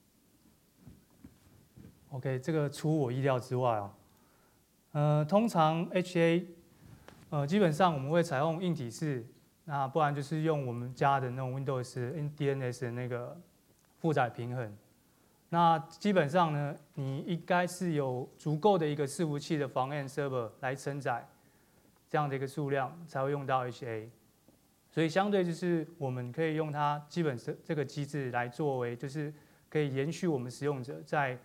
？OK， 这个出我意料之外啊。通常 HA， 基本上我们会采用硬体式。那不然就是用我们家的那种 Windows DNS 的那个负载平衡。那基本上呢，你应该是有足够的一个伺服器的front end server 来承载这样的一个数量，才会用到 HA。所以相对就是我们可以用它基本这个机制来作为，就是可以延续我们使用者在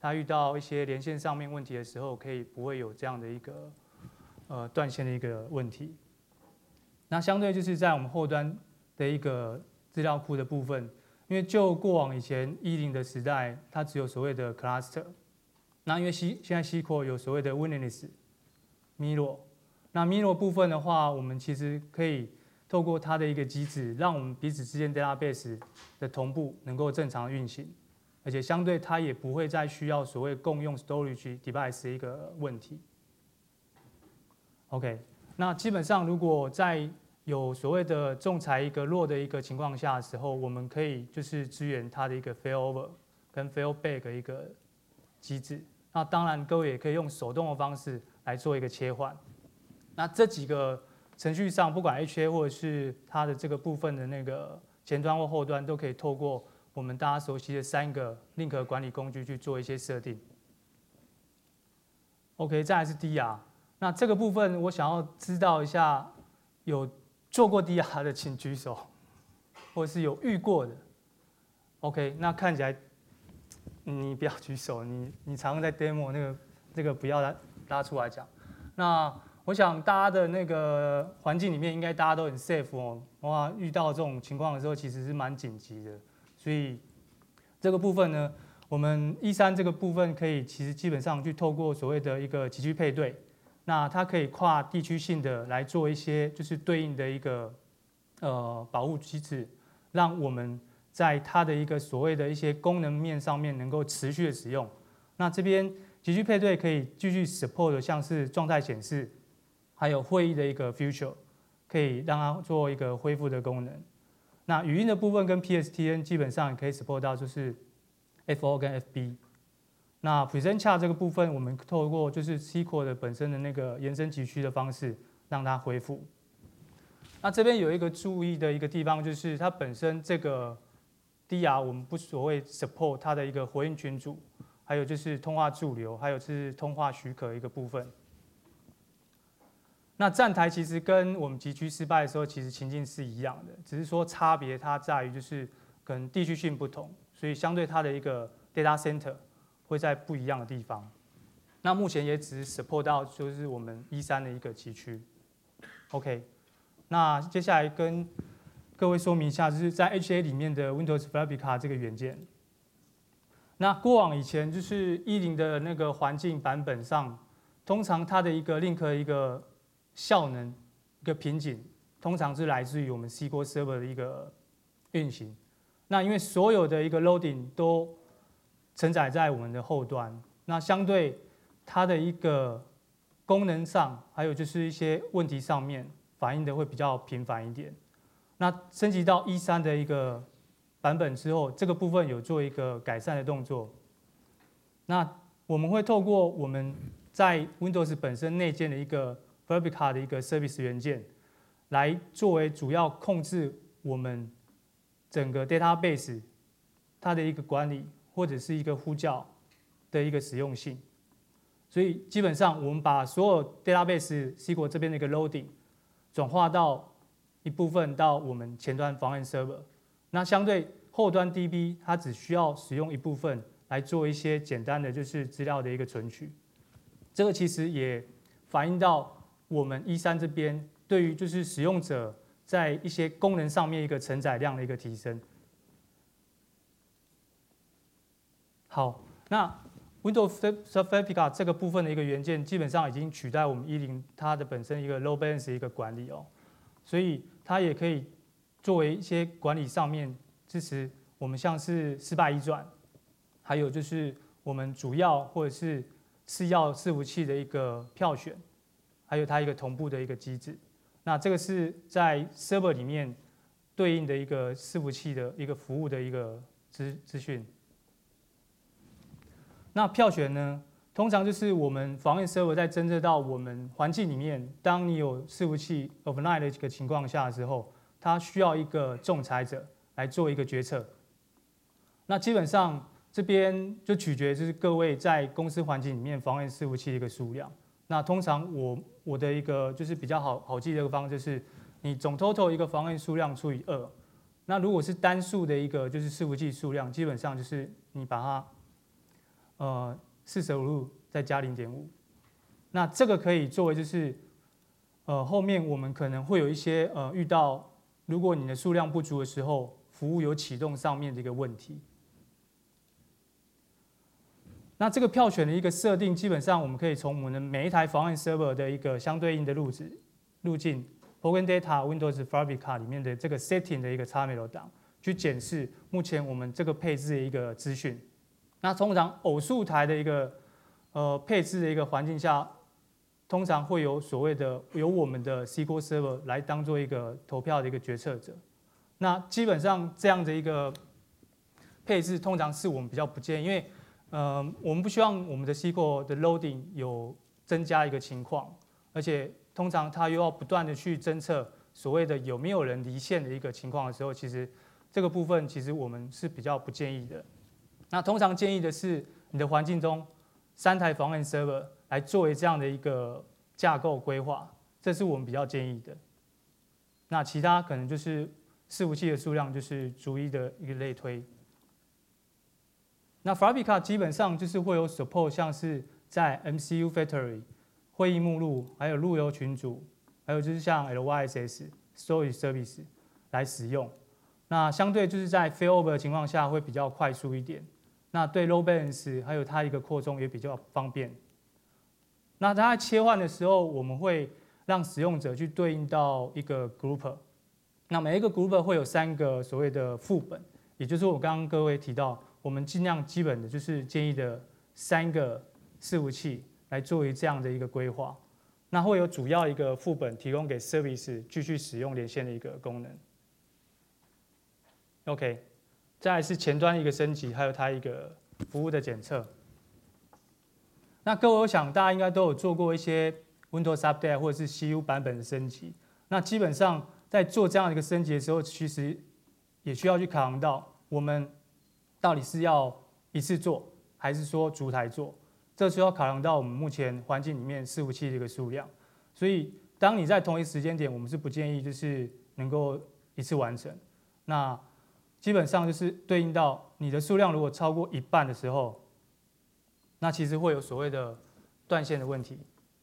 它遇到一些连线上面问题的时候，可以不会有这样的一个断线的一个问题。那相对就是在我们后端的一个资料库的部分，因为就过往以前10的时代，它只有所谓的 cluster， 那因为现在 SQL 有所谓的 Witness、Mirror， 那 Mirror 部分的话，我们其实可以透过它的一个机制，让我们彼此之间 database 的同步能够正常运行，而且相对它也不会再需要所谓共用 storage device 的一个问题。OK， 那基本上如果在有所谓的仲裁一个弱的一个情况下的时候，我们可以就是支援它的一个 failover 跟 failback 的一个机制。那当然各位也可以用手动的方式来做一个切换。那这几个程序上，不管 HA 或者是它的这个部分的那个前端或后端，都可以透过我们大家熟悉的3个 Link 管理工具去做一些设定。OK， 再来是 DR。那这个部分我想要知道一下，有做过 DR 的请举手，或者是有遇过的。OK， 那看起来你不要举手，你常常在 demo 那个不要拉出来讲。那我想大家的那个环境里面，应该大家都很 safe 哦。哇，遇到这种情况的时候，其实是蛮紧急的。所以这个部分呢，我们E3这个部分可以其实基本上去透过所谓的一个极区配对。那它可以跨地区性的来做一些就是对应的一个保护机制，让我们在它的一个所谓的一些功能面上面能够持续的使用。那这边极区配对可以继续 support 像是状态显示，还有会议的一个 future， 可以让它做一个恢复的功能。那语音的部分跟 PSTN 基本上可以 support 到就是 FO 跟 FB。那 Present Chat 这个部分，我们透过就是 SQL 的本身的那个延伸极区的方式，让它恢复。那这边有一个注意的一个地方，就是它本身这个 DR 我们不所谓 support 它的一个回应群组，还有就是通话驻留，还有是通话许可一个部分。那站台其实跟我们极区失败的时候，其实情境是一样的，只是说差别它在于就是可能地区性不同，所以相对它的一个 data center 会在不一样的地方。那目前也只 support 到就是我们E3的一个极区。OK， 那接下来跟各位说明一下，就是在 HA 里面的 Windows Fabrica 这个元件。那过往以前就是10的那个环境版本上，通常它的一个 Link 的一个效能一个瓶颈，通常是来自于我们 SQL Server 的一个运行。那因为所有的一个 loading 都承载在我们的后端，那相对它的一个功能上，还有就是一些问题上面反映的会比较频繁一点。那升级到E3的一个版本之后，这个部分有做一个改善的动作。那我们会透过我们在 Windows 本身内建的一个 Fabrica 的一个 Service 元件，来作为主要控制我们整个 database 它的一个管理或者是一个呼叫的一个实用性。所以基本上我们把所有 database SQL 这边的一个 loading 转化到一部分到我们前端防疫 server， 那相对后端 DB 它只需要使用一部分来做一些简单的就是资料的一个存取。这个其实也反映到我们E3这边对于就是使用者在一些功能上面一个承载量的一个提升。好，那 Windows Fabrica 这个部分的一个元件基本上已经取代我们10它的本身一个 load balance 的一个管理哦，所以它也可以作为一些管理上面支持我们像是失败移转，还有就是我们主要或者是次要伺服器的一个票选，还有它一个同步的一个机制。那这个是在 server 里面对应的一个伺服器的一个服务的一个资讯。那票选呢，通常就是我们防疫 server 在侦测到我们环境里面，当你有伺服器 overnight 的这个情况下的时候，它需要一个仲裁者来做一个决策。那基本上这边就取决就是各位在公司环境里面防疫伺服器的一个数量。那通常我的一个就是比较好记的一个方式是，你总 total 一个防疫数量除以2。那如果是单数的一个就是伺服器数量，基本上就是你把它 45度再加0.5，那这个可以作为就是后面我们可能会有一些遇到，如果你的数量不足的时候，服务有启动上面的一个问题。那这个票选的一个设定，基本上我们可以从我们的每一台防疫 server 的一个相对应的路径 ，Program Data Windows Fabrica 里面的这个 setting 的一个 XAML 档，去检视目前我们这个配置的一个资讯。那通常偶数台的一个配置的一个环境下，通常会有所谓的由我们的 SQL Server 来当做一个投票的一个决策者。那基本上这样的一个配置，通常是我们比较不建议，因为我们不希望我们的 SQL 的 loading 有增加一个情况，而且通常它又要不断的去侦测所谓的有没有人离线的一个情况的时候，其实这个部分其实我们是比较不建议的。那通常建议的是你的环境中3台防疫 server 来作为这样的一个架构规划，这是我们比较建议的。那其他可能就是伺服器的数量就是逐一的一个类推。那 Fabrica 基本上就是会有 support， 像是在 MCU Factory、会议目录，还有路由群组，还有就是像 LYSS、Storage Service 来使用。那相对就是在 failover 的情况下会比较快速一点。那对 load balance 还有它一个扩充也比较方便。那它在切换的时候，我们会让使用者去对应到一个 group。那每一个 group 会有3个所谓的副本，也就是我刚刚各位提到，我们尽量基本的就是建议的3个伺服器来作为这样的一个规划。那会有主要一个副本提供给 service 继续使用连线的一个功能。OK， 再来是前端一个升级，还有它一个服务的检测。那各位，我想大家应该都有做过一些 Windows Update 或者是 CU 版本的升级。那基本上在做这样的一个升级的时候，其实也需要去考量到我们到底是要一次做，还是说逐台做。这需要考量到我们目前环境里面伺服器的一个数量。所以，当你在同一时间点，我们是不建议就是能够一次完成。那基本上就是对应到你的数量如果超过1半的时候，那其实会有所谓的断线的问题。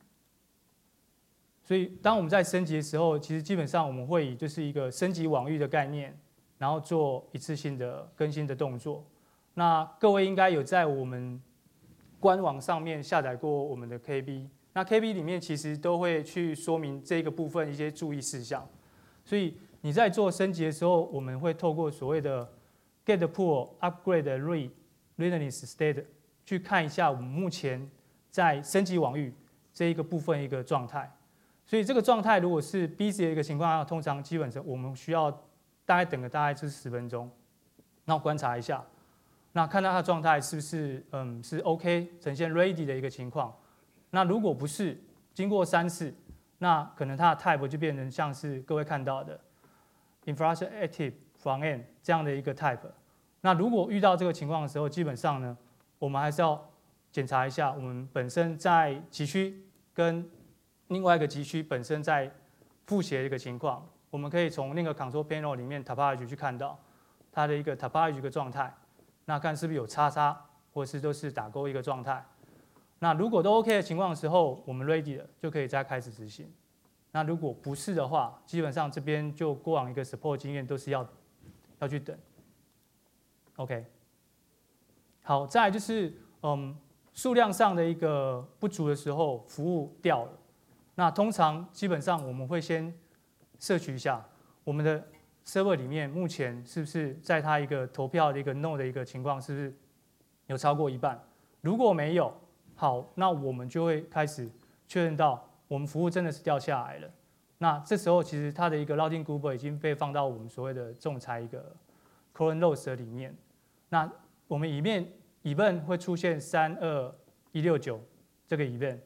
所以当我们在升级的时候，其实基本上我们会以就是一个升级网域的概念，然后做一次性的更新的动作。那各位应该有在我们官网上面下载过我们的 KB， 那 KB 里面其实都会去说明这个部分一些注意事项。所以你在做升级的时候，我们会透过所谓的 get pull upgrade read readiness state 去看一下我们目前在升级网域这一个部分一个状态。所以这个状态如果是 busy 的一个情况下，通常基本上我们需要大概等个大概就是10分钟，然后观察一下，那看到它的状态是不是是 OK 呈现 ready 的一个情况。那如果不是，经过3次，那可能它的 type 就变成像是各位看到的 infrastructure active front end 这样的一个 type。那如果遇到这个情况的时候，基本上呢，我们还是要检查一下我们本身在极区跟另外一个极区本身在复写的一个情况。我们可以从那个 control panel 里面 topology 去看到它的一个 topology 的状态，那看是不是有叉叉，或是都是打勾一个状态。那如果都 OK 的情况的时候，我们 ready 了就可以再开始执行。那如果不是的话，基本上这边就过往一个 support 经验都是要去等。OK， 好，再来就是数量上的一个不足的时候，服务掉了。那通常基本上我们会先摄取一下我们的 server 里面目前是不是在它一个投票的一个 no 的一个情况，是不是有超过1半？如果没有，好，那我们就会开始确认到我们服务真的是掉下来了。那这时候其实它的一个 routing group 已经被放到我们所谓的仲裁一个 current loss 的里面。那我们里面 event 会出现32169这个 event。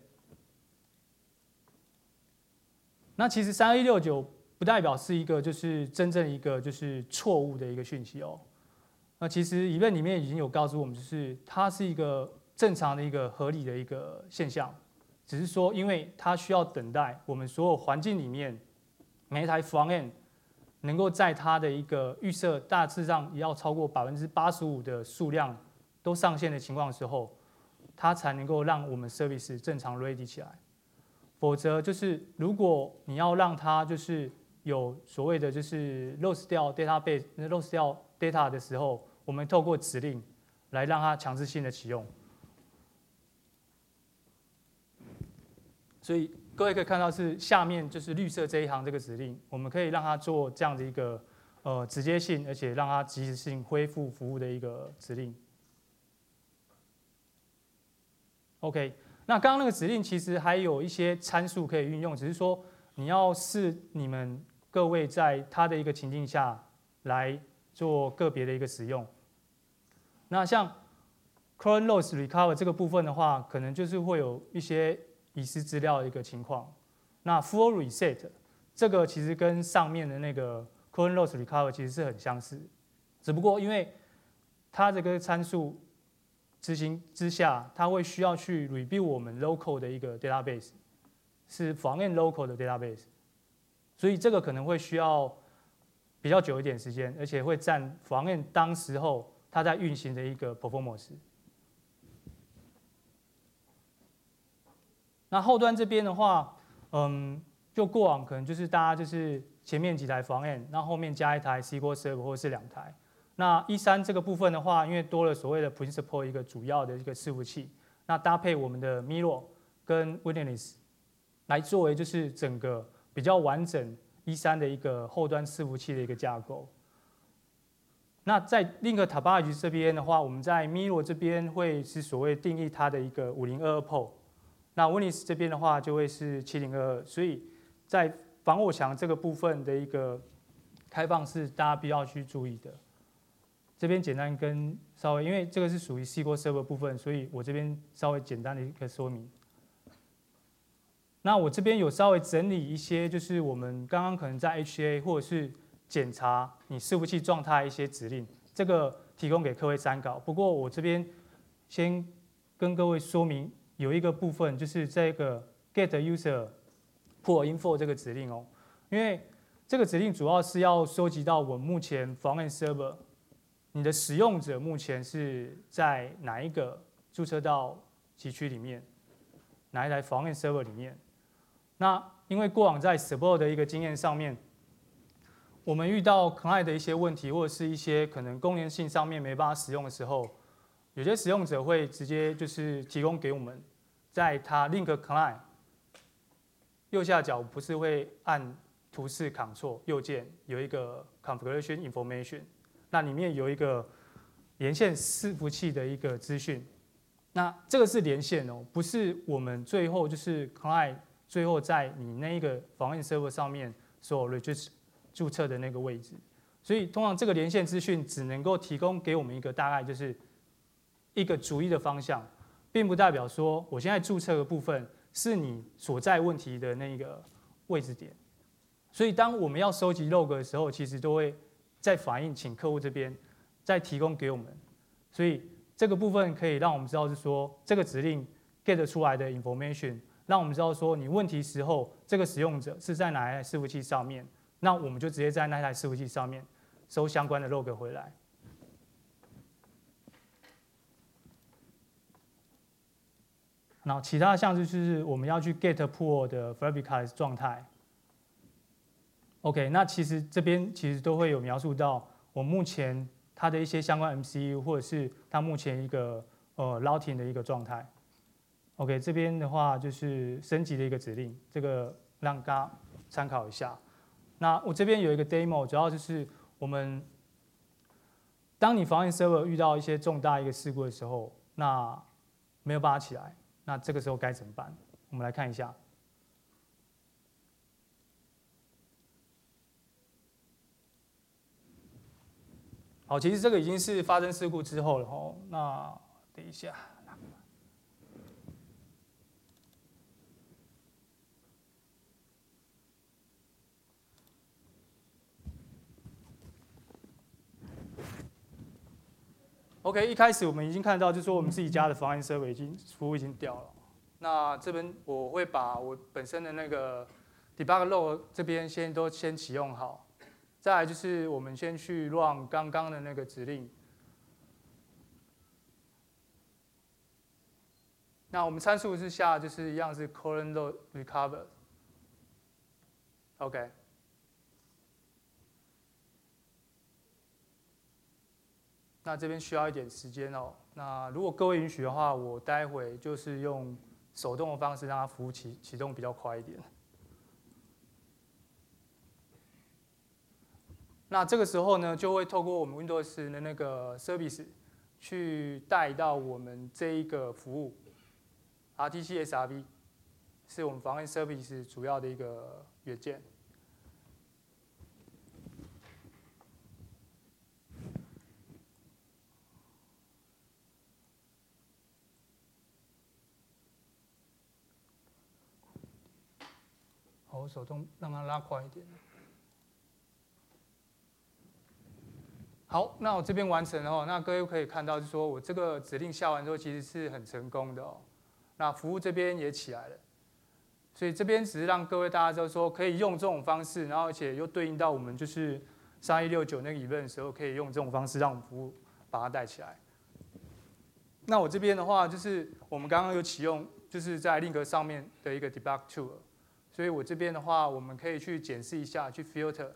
那其实32169不代表是一个就是真正一个就是错误的一个讯息哦。那其实 event 里面已经有告诉我们，就是它是一个正常的一个合理的一个现象，只是说因为它需要等待我们所有环境里面每一台 front end 能够在它的一个预设大致上也要超过85%的数量都上线的情况的时候， 它才能够让我们 service 正常 ready 起来。否则就是如果你要让它就是有所谓的就是 lose 掉 database、lose 掉 data 的时候，我们透过指令来让它强制性的启用。所以各位可以看到是下面就是绿色这一行这个指令，我们可以让它做这样的一个直接性，而且让它及时性恢复服务的一个指令。OK， 那刚刚那个指令其实还有一些参数可以运用，只是说你要视你们各位在它的一个情境下来做个别的一个使用。那像 current loss recover 这个部分的话，可能就是会有一些遗失资料的一个情况。那 full reset 这个其实跟上面的那个 current loss recover 其实是很相似，只不过因为它这个参数执行之下，它会需要去 review 我们 local 的一个 database， 是防验 local 的 database， 所以这个可能会需要比较久一点时间，而且会占防验当时候它在运行的一个 performance。那后端这边的话，就过往可能就是大家就是前面几台防验，那后面加一台 SQL Server 或是2台。那13这个部分的话，因为多了所谓的 Principal 一个主要的一个伺服器，那搭配我们的 Miro 跟 Witness 来作为就是整个比较完整13的一个后端伺服器的一个架构。那在 Link Topology 这边的话，我们在 Miro 这边会是所谓定义它的一个5022 port， 那 Witness 这边的话就会是7022，所以在防火墙这个部分的一个开放是大家必要去注意的。这边简单跟稍微，因为这个是属于 SQL Server 部分，所以我这边稍微简单的一个说明。那我这边有稍微整理一些，就是我们刚刚可能在 HA 或者是检查你伺服器状态一些指令，这个提供给各位参考。不过我这边先跟各位说明，有一个部分就是这个 get user port info 这个指令哦，因为这个指令主要是要收集到我们目前防验 server。你的使用者目前是在哪一个注册到集区里面，哪一台防验 server 里面？那因为过往在 support 的一个经验上面，我们遇到 client 的一些问题，或者是一些可能功能性上面没办法使用的时候，有些使用者会直接就是提供给我们，在它 link client 右下角不是会按图示 Ctrl 右键有一个 configuration information。那里面有一个连线伺服器的一个资讯，那这个是连线哦，不是我们最后就是 client 最后在你那一个防验 server 上面所 register 注册的那个位置，所以通常这个连线资讯只能够提供给我们一个大概就是一个主意的方向，并不代表说我现在注册的部分是你所在问题的那个位置点，所以当我们要收集 log 的时候，其实都会再反映，请客户这边再提供给我们，所以这个部分可以让我们知道是说这个指令 get 出来的 information， 让我们知道说你问题时候这个使用者是在哪一台伺服器上面，那我们就直接在那台伺服器上面收相关的 log 回来。然后其他像就是我们要去 get pool 的 Fabrica 的状态。OK， 那其实这边其实都会有描述到我目前它的一些相关 MCU， 或者是它目前一个routing 的一个状态。OK， 这边的话就是升级的一个指令，这个让大家参考一下。那我这边有一个 demo， 主要就是我们当你防验 server 遇到一些重大一个事故的时候，那没有办法起来，那这个时候该怎么办？我们来看一下。好，其实这个已经是发生事故之后了哦。那等一下，OK， 一开始我们已经看到，就是说我们自己家的防验 server 服务已经掉了。那这边我会把我本身的那个 debug log 这边先启用好。再来就是我们先去 run 刚刚的那个指令。 那我们参数是下就是一样是 current load recover。OK。那这边需要一点时间哦。那如果各位允许的话，我待会就是用手动的方式让它服务启动比较快一点。那这个时候呢，就会透过我们 Windows 的那个 Service 去带到我们这一个服务 RTC SRV， 是我们防疫 Service 主要的一个元件。好，我手动让它拉快一点。好，那我这边完成了哦。那各位可以看到，就是说我这个指令下完之后，其实是很成功的哦。那服务这边也起来了，所以这边只是让各位大家知道说，可以用这种方式，然后而且又对应到我们就是3169那个 event 的时候，可以用这种方式让我们服务把它带起来。那我这边的话，就是我们刚刚有启用，就是在 Link 上面的一个 debug tool， 所以我这边的话，我们可以去检视一下，去 filter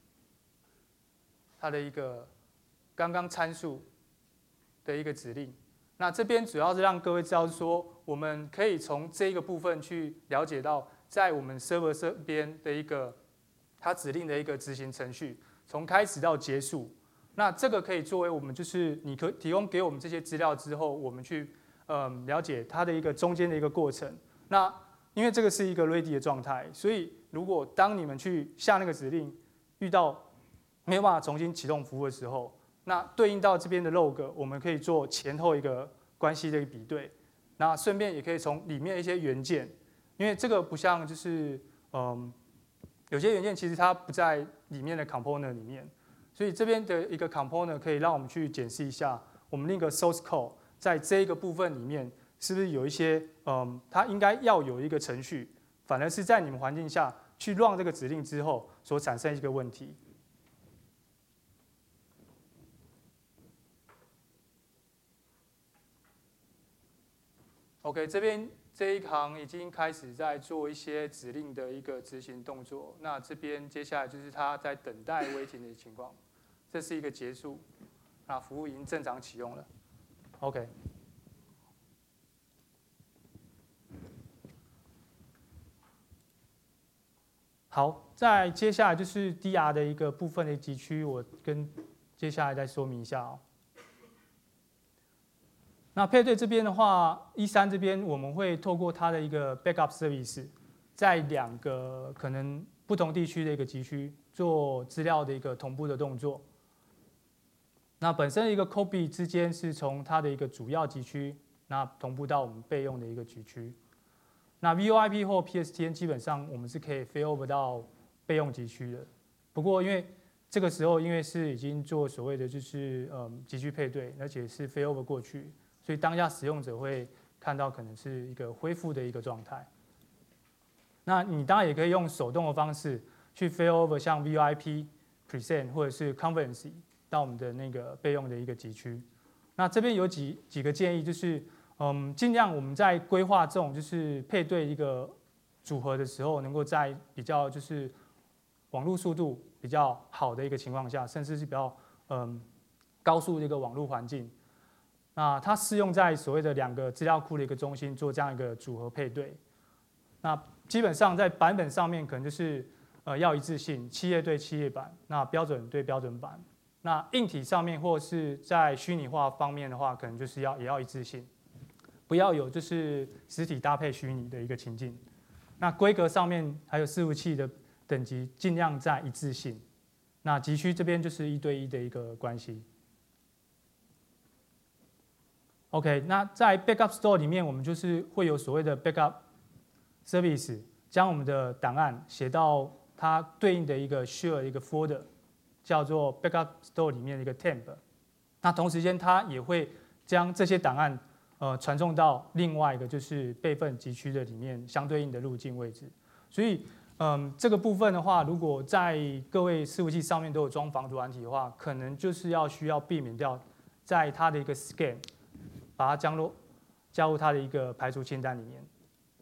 它的一个刚刚参数的一个指令。那这边主要是让各位知道说，我们可以从这个部分去了解到，在我们 server 这边的一个它指令的一个执行程序，从开始到结束。那这个可以作为我们就是你可提供给我们这些资料之后，我们去了解它的一个中间的一个过程。那因为这个是一个 ready 的状态，所以如果当你们去下那个指令，遇到没有办法重新启动服务的时候，那对应到这边的 log， 我们可以做前后一个关系的一个比对。那顺便也可以从里面一些元件，因为这个不像就是有些元件其实它不在里面的 component 里面，所以这边的一个 component 可以让我们去检视一下我们那个 source code 在这一个部分里面是不是有一些它应该要有一个程序，反而是在你们环境下去 run 这个指令之后所产生一个问题。OK， 这边这一行已经开始在做一些指令的一个执行动作。那这边接下来就是它在等待 waiting 的情况，这是一个结束，那服务已经正常启用了。OK， 好，再接下来就是 DR 的一个部分的集区，我跟接下来再说明一下哦。那配对这边的话，E3这边我们会透过它的一个 backup service， 在两个可能不同地区的一个集区做资料的一个同步的动作。那本身一个 copy 之间是从它的一个主要集区，那同步到我们备用的一个集区。那 VoIP 或 PSTN 基本上我们是可以 failover 到备用集区的。不过因为这个时候因为是已经做所谓的就是集区配对，而且是 failover 过去。所以当下使用者会看到可能是一个恢复的一个状态。那你当然也可以用手动的方式去 failover 像 VoIP、Present 或者是 Conference 到我们的那个备用的一个集区。那这边有几个建议，就是尽量我们在规划这种就是配对一个组合的时候，能够在比较就是网络速度比较好的一个情况下，甚至是比较高速的一个网络环境。那它适用在所谓的两个资料库的一个中心做这样一个组合配对。那基本上在版本上面可能就是要一致性，企业对企业版，那标准对标准版。那硬体上面或是在虚拟化方面的话，可能就是也要一致性，不要有就是实体搭配虚拟的一个情境。那规格上面还有伺服器的等级，尽量在一致性。那集区这边就是1对1的一个关系。OK， 那在 Backup Store 里面，我们就是会有所谓的 Backup Service， 将我们的档案写到它对应的一个 Share 的一个 Folder， 叫做 Backup Store 里面的一个 Temp。那同时间，它也会将这些档案传送到另外一个就是备份集区的里面相对应的路径位置。所以，这个部分的话，如果在各位伺服器上面都有装防毒软体的话，可能就是需要避免掉在它的一个 Scan。把它加入它的一个排除清单里面。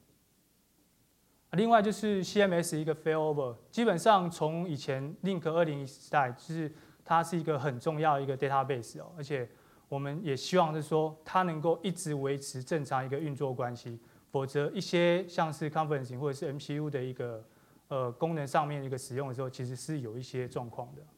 另外就是 CMS 一个 failover， 基本上从以前 Link 20时代，就是它是一个很重要的一个 database 而且我们也希望是说它能够一直维持正常一个运作关系，否则一些像是 conferencing 或者是 MCU 的一个功能上面的一个使用的时候，其实是有一些状况的。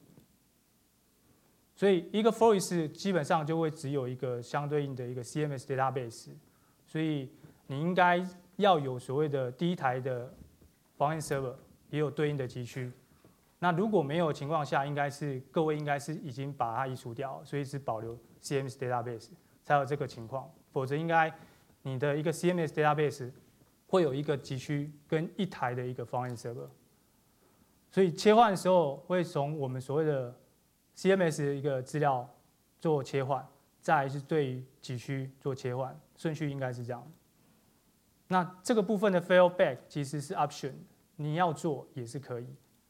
所以一个 Forest 基本上就会只有一个相对应的一个 CMS database， 所以你应该要有所谓的第一台的防疫 server， 也有对应的集区。那如果没有的情况下，各位应该是已经把它移除掉，所以只保留 CMS database 才有这个情况，否则应该你的一个 CMS database 会有一个集区跟一台的一个防疫 server， 所以切换的时候会从我们所谓的 CMS 的一个资料做切换，再来是对于集区做切换，顺序应该是这样。那这个部分的 failback 其实是 option， 你要做也是可以。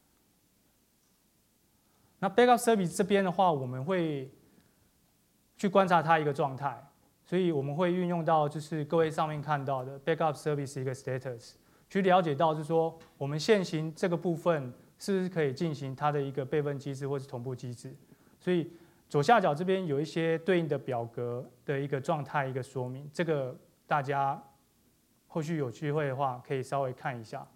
那 backup service 这边的话，我们会去观察它一个状态，所以我们会运用到就是各位上面看到的 backup service 一个 status， 去了解到就是说我们现行这个部分是不是可以进行它的一个备份机制或是同步机制。所以左下角这边有一些对应的表格的一个状态一个说明，这个大家后续有机会的话可以稍微看一下。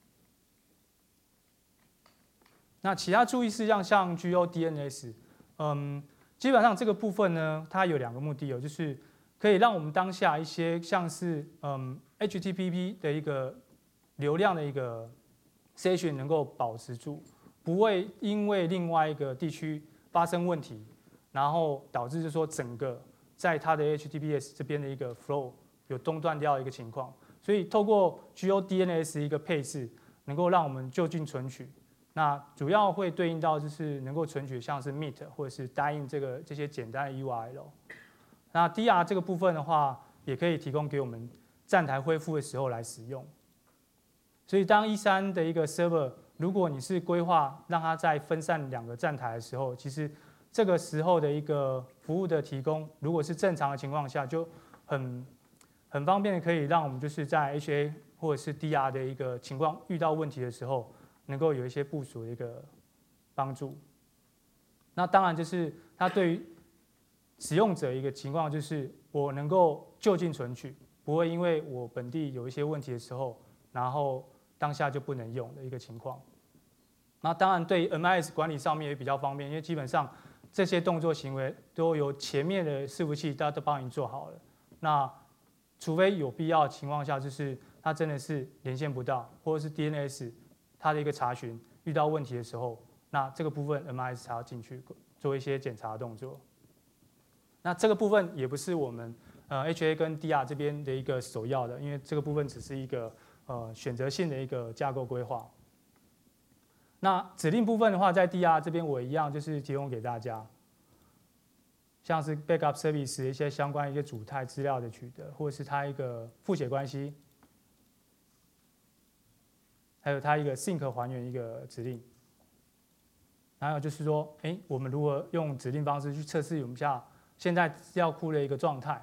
那其他注意事项像 GODNS， 基本上这个部分呢，它有2个目的就是可以让我们当下一些像是HTTP 的一个流量的一个 session 能够保持住，不会因为另外一个地区发生问题，然后导致就是说整个在它的 HTTPS 这边的一个 flow 有中断掉的一个情况。所以透过 GODNS 一个配置，能够让我们就近存取。那主要会对应到就是能够存取像是 Meet 或者是 Dine 这些简单的 URL。那 DR 这个部分的话，也可以提供给我们站台恢复的时候来使用。所以当E3的一个 server， 如果你是规划让它在分散2个站台的时候，其实这个时候的一个服务的提供，如果是正常的情况下，就很方便的可以让我们就是在 HA 或者是 DR 的一个情况遇到问题的时候，能够有一些部署的一个帮助。那当然就是它对于使用者一个情况，就是我能够就近存取，不会因为我本地有一些问题的时候，然后当下就不能用的一个情况。那当然对 MIS 管理上面也比较方便，因为基本上这些动作行为都由前面的伺服器大家都帮你做好了。那除非有必要的情况下，就是它真的是连线不到，或者是 DNS 它的一个查询遇到问题的时候，那这个部分 MIS 才要进去做一些检查动作。那这个部分也不是我们HA 跟 DR 这边的一个首要的，因为这个部分只是一个选择性的一个架构规划。那指令部分的话，在 DR 这边我一样就是提供给大家，像是 backup service 的一些相关一些主态资料的取得，或者是它一个复写关系。还有它一个 sync 还原一个指令，还有就是说，我们如何用指令方式去测试我们下现在资料库的一个状态。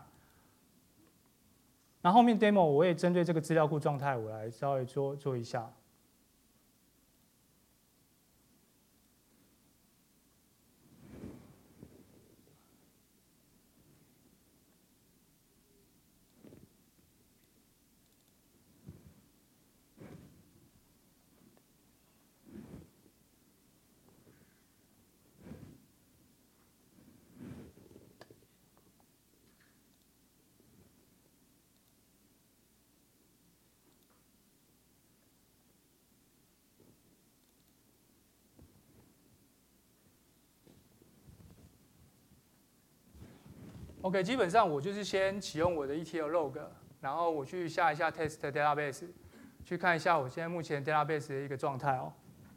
那后面 demo 我也针对这个资料库状态，我来稍微做一下。OK， 基本上我就是先启用我的 ETL log， 然后我去下一下 test database， 去看一下我现在目前 database 的一个状态哦。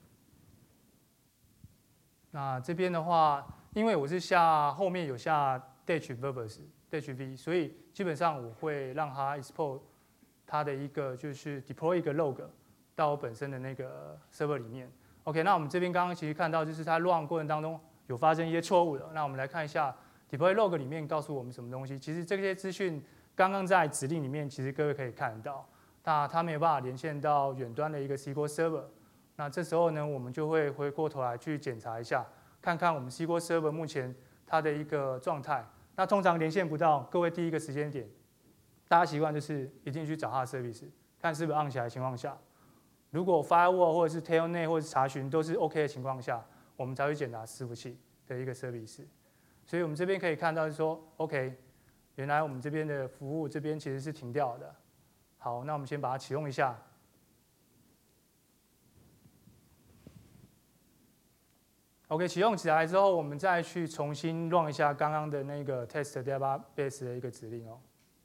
那这边的话，因为我是后面有下 dash verbs、dash v， 所以基本上我会让它 export 它的一个就是 deploy 一个 log 到我本身的那个 server 里面。OK， 那我们这边刚刚其实看到就是它 run 过程当中有发生一些错误的，那我们来看一下。deploy log 里面告诉我们什么东西？其实这些资讯刚刚在指令里面，其实各位可以看得到，那它没有办法连线到远端的一个 SQL Server。那这时候呢，我们就会回过头来去检查一下，看看我们 SQL Server 目前它的一个状态。那通常连线不到，各位第一个时间点，大家习惯就是一定去找它的 service， 看是不是 on 起来的情况下，如果 firewall 或者是 telnet 或者是查询都是 OK 的情况下，我们才会检查伺服器的一个 service。所以我们这边可以看到是说 ，OK， 原来我们这边的服务这边其实是停掉的。好，那我们先把它启用一下。OK， 启用起来之后，我们再去重新 run 一下刚刚的那个 test database 的一个指令哦。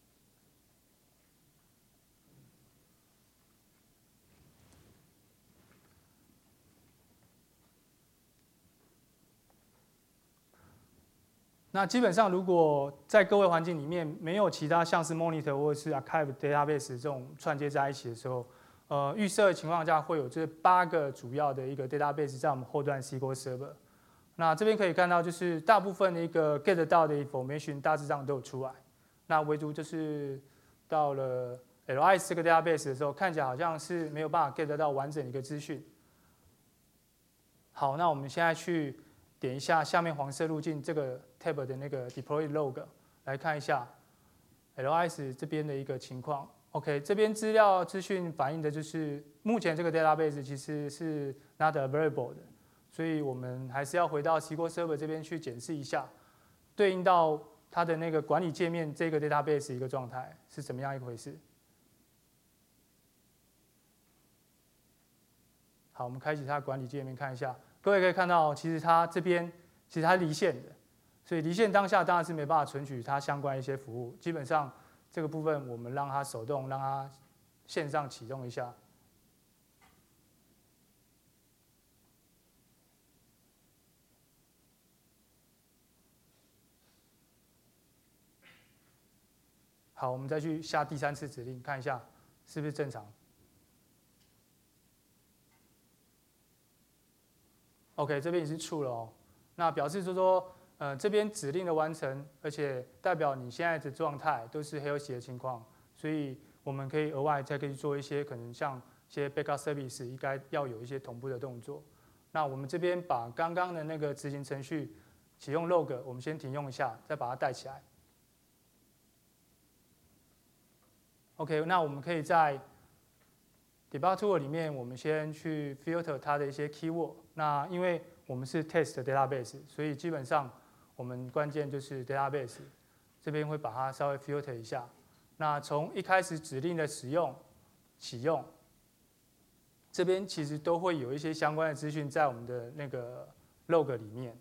那基本上，如果在各位环境里面没有其他像是 monitor 或者是 archive database 这种串接在一起的时候，预设的情况下会有这8个主要的一个 database 在我们后端 SQL Server。那这边可以看到，就是大部分的一个 get 到的 information 大致上都有出来。那唯独就是到了 LIS 这个 database 的时候，看起来好像是没有办法 get 到完整的一个资讯。好，那我们现在去点一下下面黄色路径这个 tab 的那个 deploy log， 来看一下 LIS 这边的一个情况。OK， 这边资料资讯反映的就是目前这个 database 其实是 not available 的，所以我们还是要回到 SQL Server 这边去检视一下，对应到它的那个管理界面这个 database 一个状态是怎么样一回事。好，我们开启它的管理界面看一下，各位可以看到，其实它这边其实它离线的，所以离线当下当然是没办法存取它相关一些服务，基本上这个部分我们让它手动，让它线上启动一下。好，我们再去下第3次指令，看一下是不是正常。OK， 这边已经true了哦，那表示说，这边指令的完成，而且代表你现在的状态都是 healthy 的情况，所以我们可以额外再可以做一些可能像一些 backup service 应该要有一些同步的动作。那我们这边把刚刚的那个执行程序启用 log， 我们先停用一下，再把它带起来。OK， 那我们可以在 debug tool 里面，我们先去 filter 它的一些 keyword。那因为我们是 test database， 所以基本上我们关键就是 database 这边会把它稍微 filter 一下。那从一开始指令的使用、启用，这边其实都会有一些相关的资讯在我们的那个 log 里面。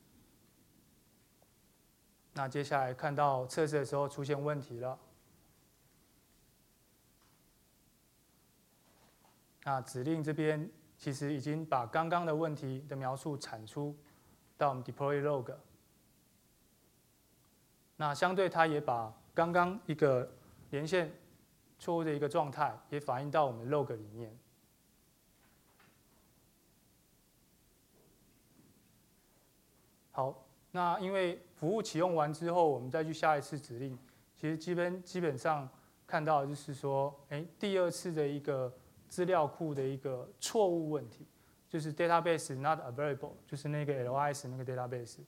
那接下来看到测试的时候出现问题了。那指令这边其实已经把刚刚的问题的描述产出到我们 deploy log。那相对它也把刚刚一个连线错误的一个状态也反映到我们 log 里面。好，那因为服务启用完之后，我们再去下一次指令，其实基本上看到的就是说，第2次的一个资料库的一个错误问题，就是 database not available， 就是那个 LIS 那个 database。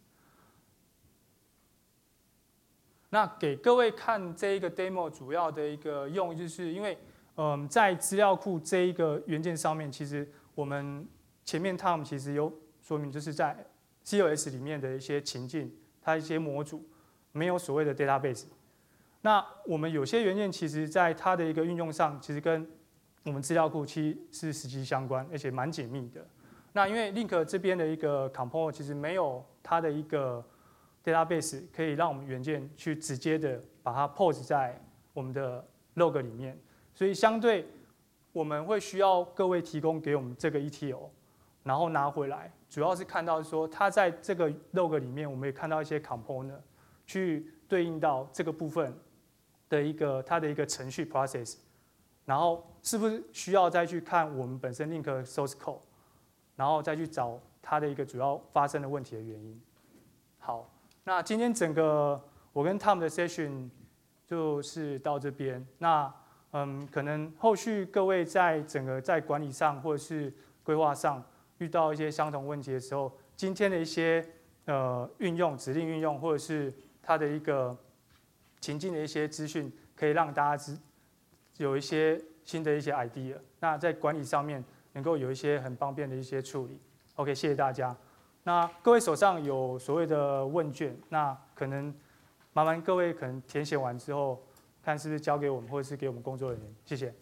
那给各位看这一个 demo 主要的一个用意，就是因为在资料库这一个元件上面，其实我们前面 Tom 其实有说明，就是在 COS 里面的一些情境，它一些模组没有所谓的 database。那我们有些元件其实在它的一个运用上，其实跟我们资料库其实是实际相关，而且蛮紧密的。那因为 Link 这边的一个 component 其实没有它的一个 database 可以让我们元件去直接的把它 post 在我们的 log 里面，所以相对我们会需要各位提供给我们这个 ETL， 然后拿回来，主要是看到说它在这个 log 里面，我们也看到一些 component 去对应到这个部分的一个它的一个程序 process。然后是不是需要再去看我们本身 Link source code， 然后再去找它的一个主要发生的问题的原因。好，那今天整个我跟 Tom 的 session 就是到这边。那可能后续各位在整个在管理上或者是规划上遇到一些相同问题的时候，今天的一些运用指令运用，或者是它的一个情境的一些资讯，可以让大家有一些新的一些 idea。那在管理上面能够有一些很方便的一些处理。OK， 谢谢大家。那各位手上有所谓的问卷，那可能麻烦各位可能填写完之后，看是不是交给我们，或者是给我们工作人员。谢谢。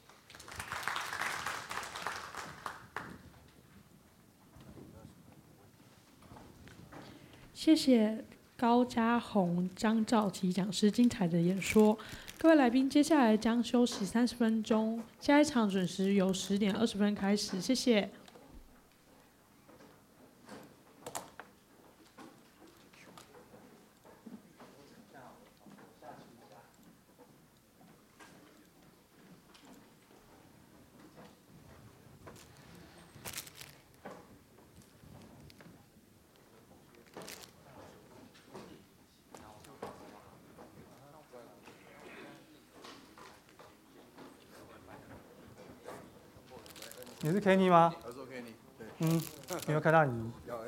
谢谢高嘉宏、张兆琪讲师精彩的演说。各位来宾，接下来将休息30分钟，下一场准时由10点20分开始。谢谢。
你是 Kenny 吗？
我说 Kenny，对，
没有看到你。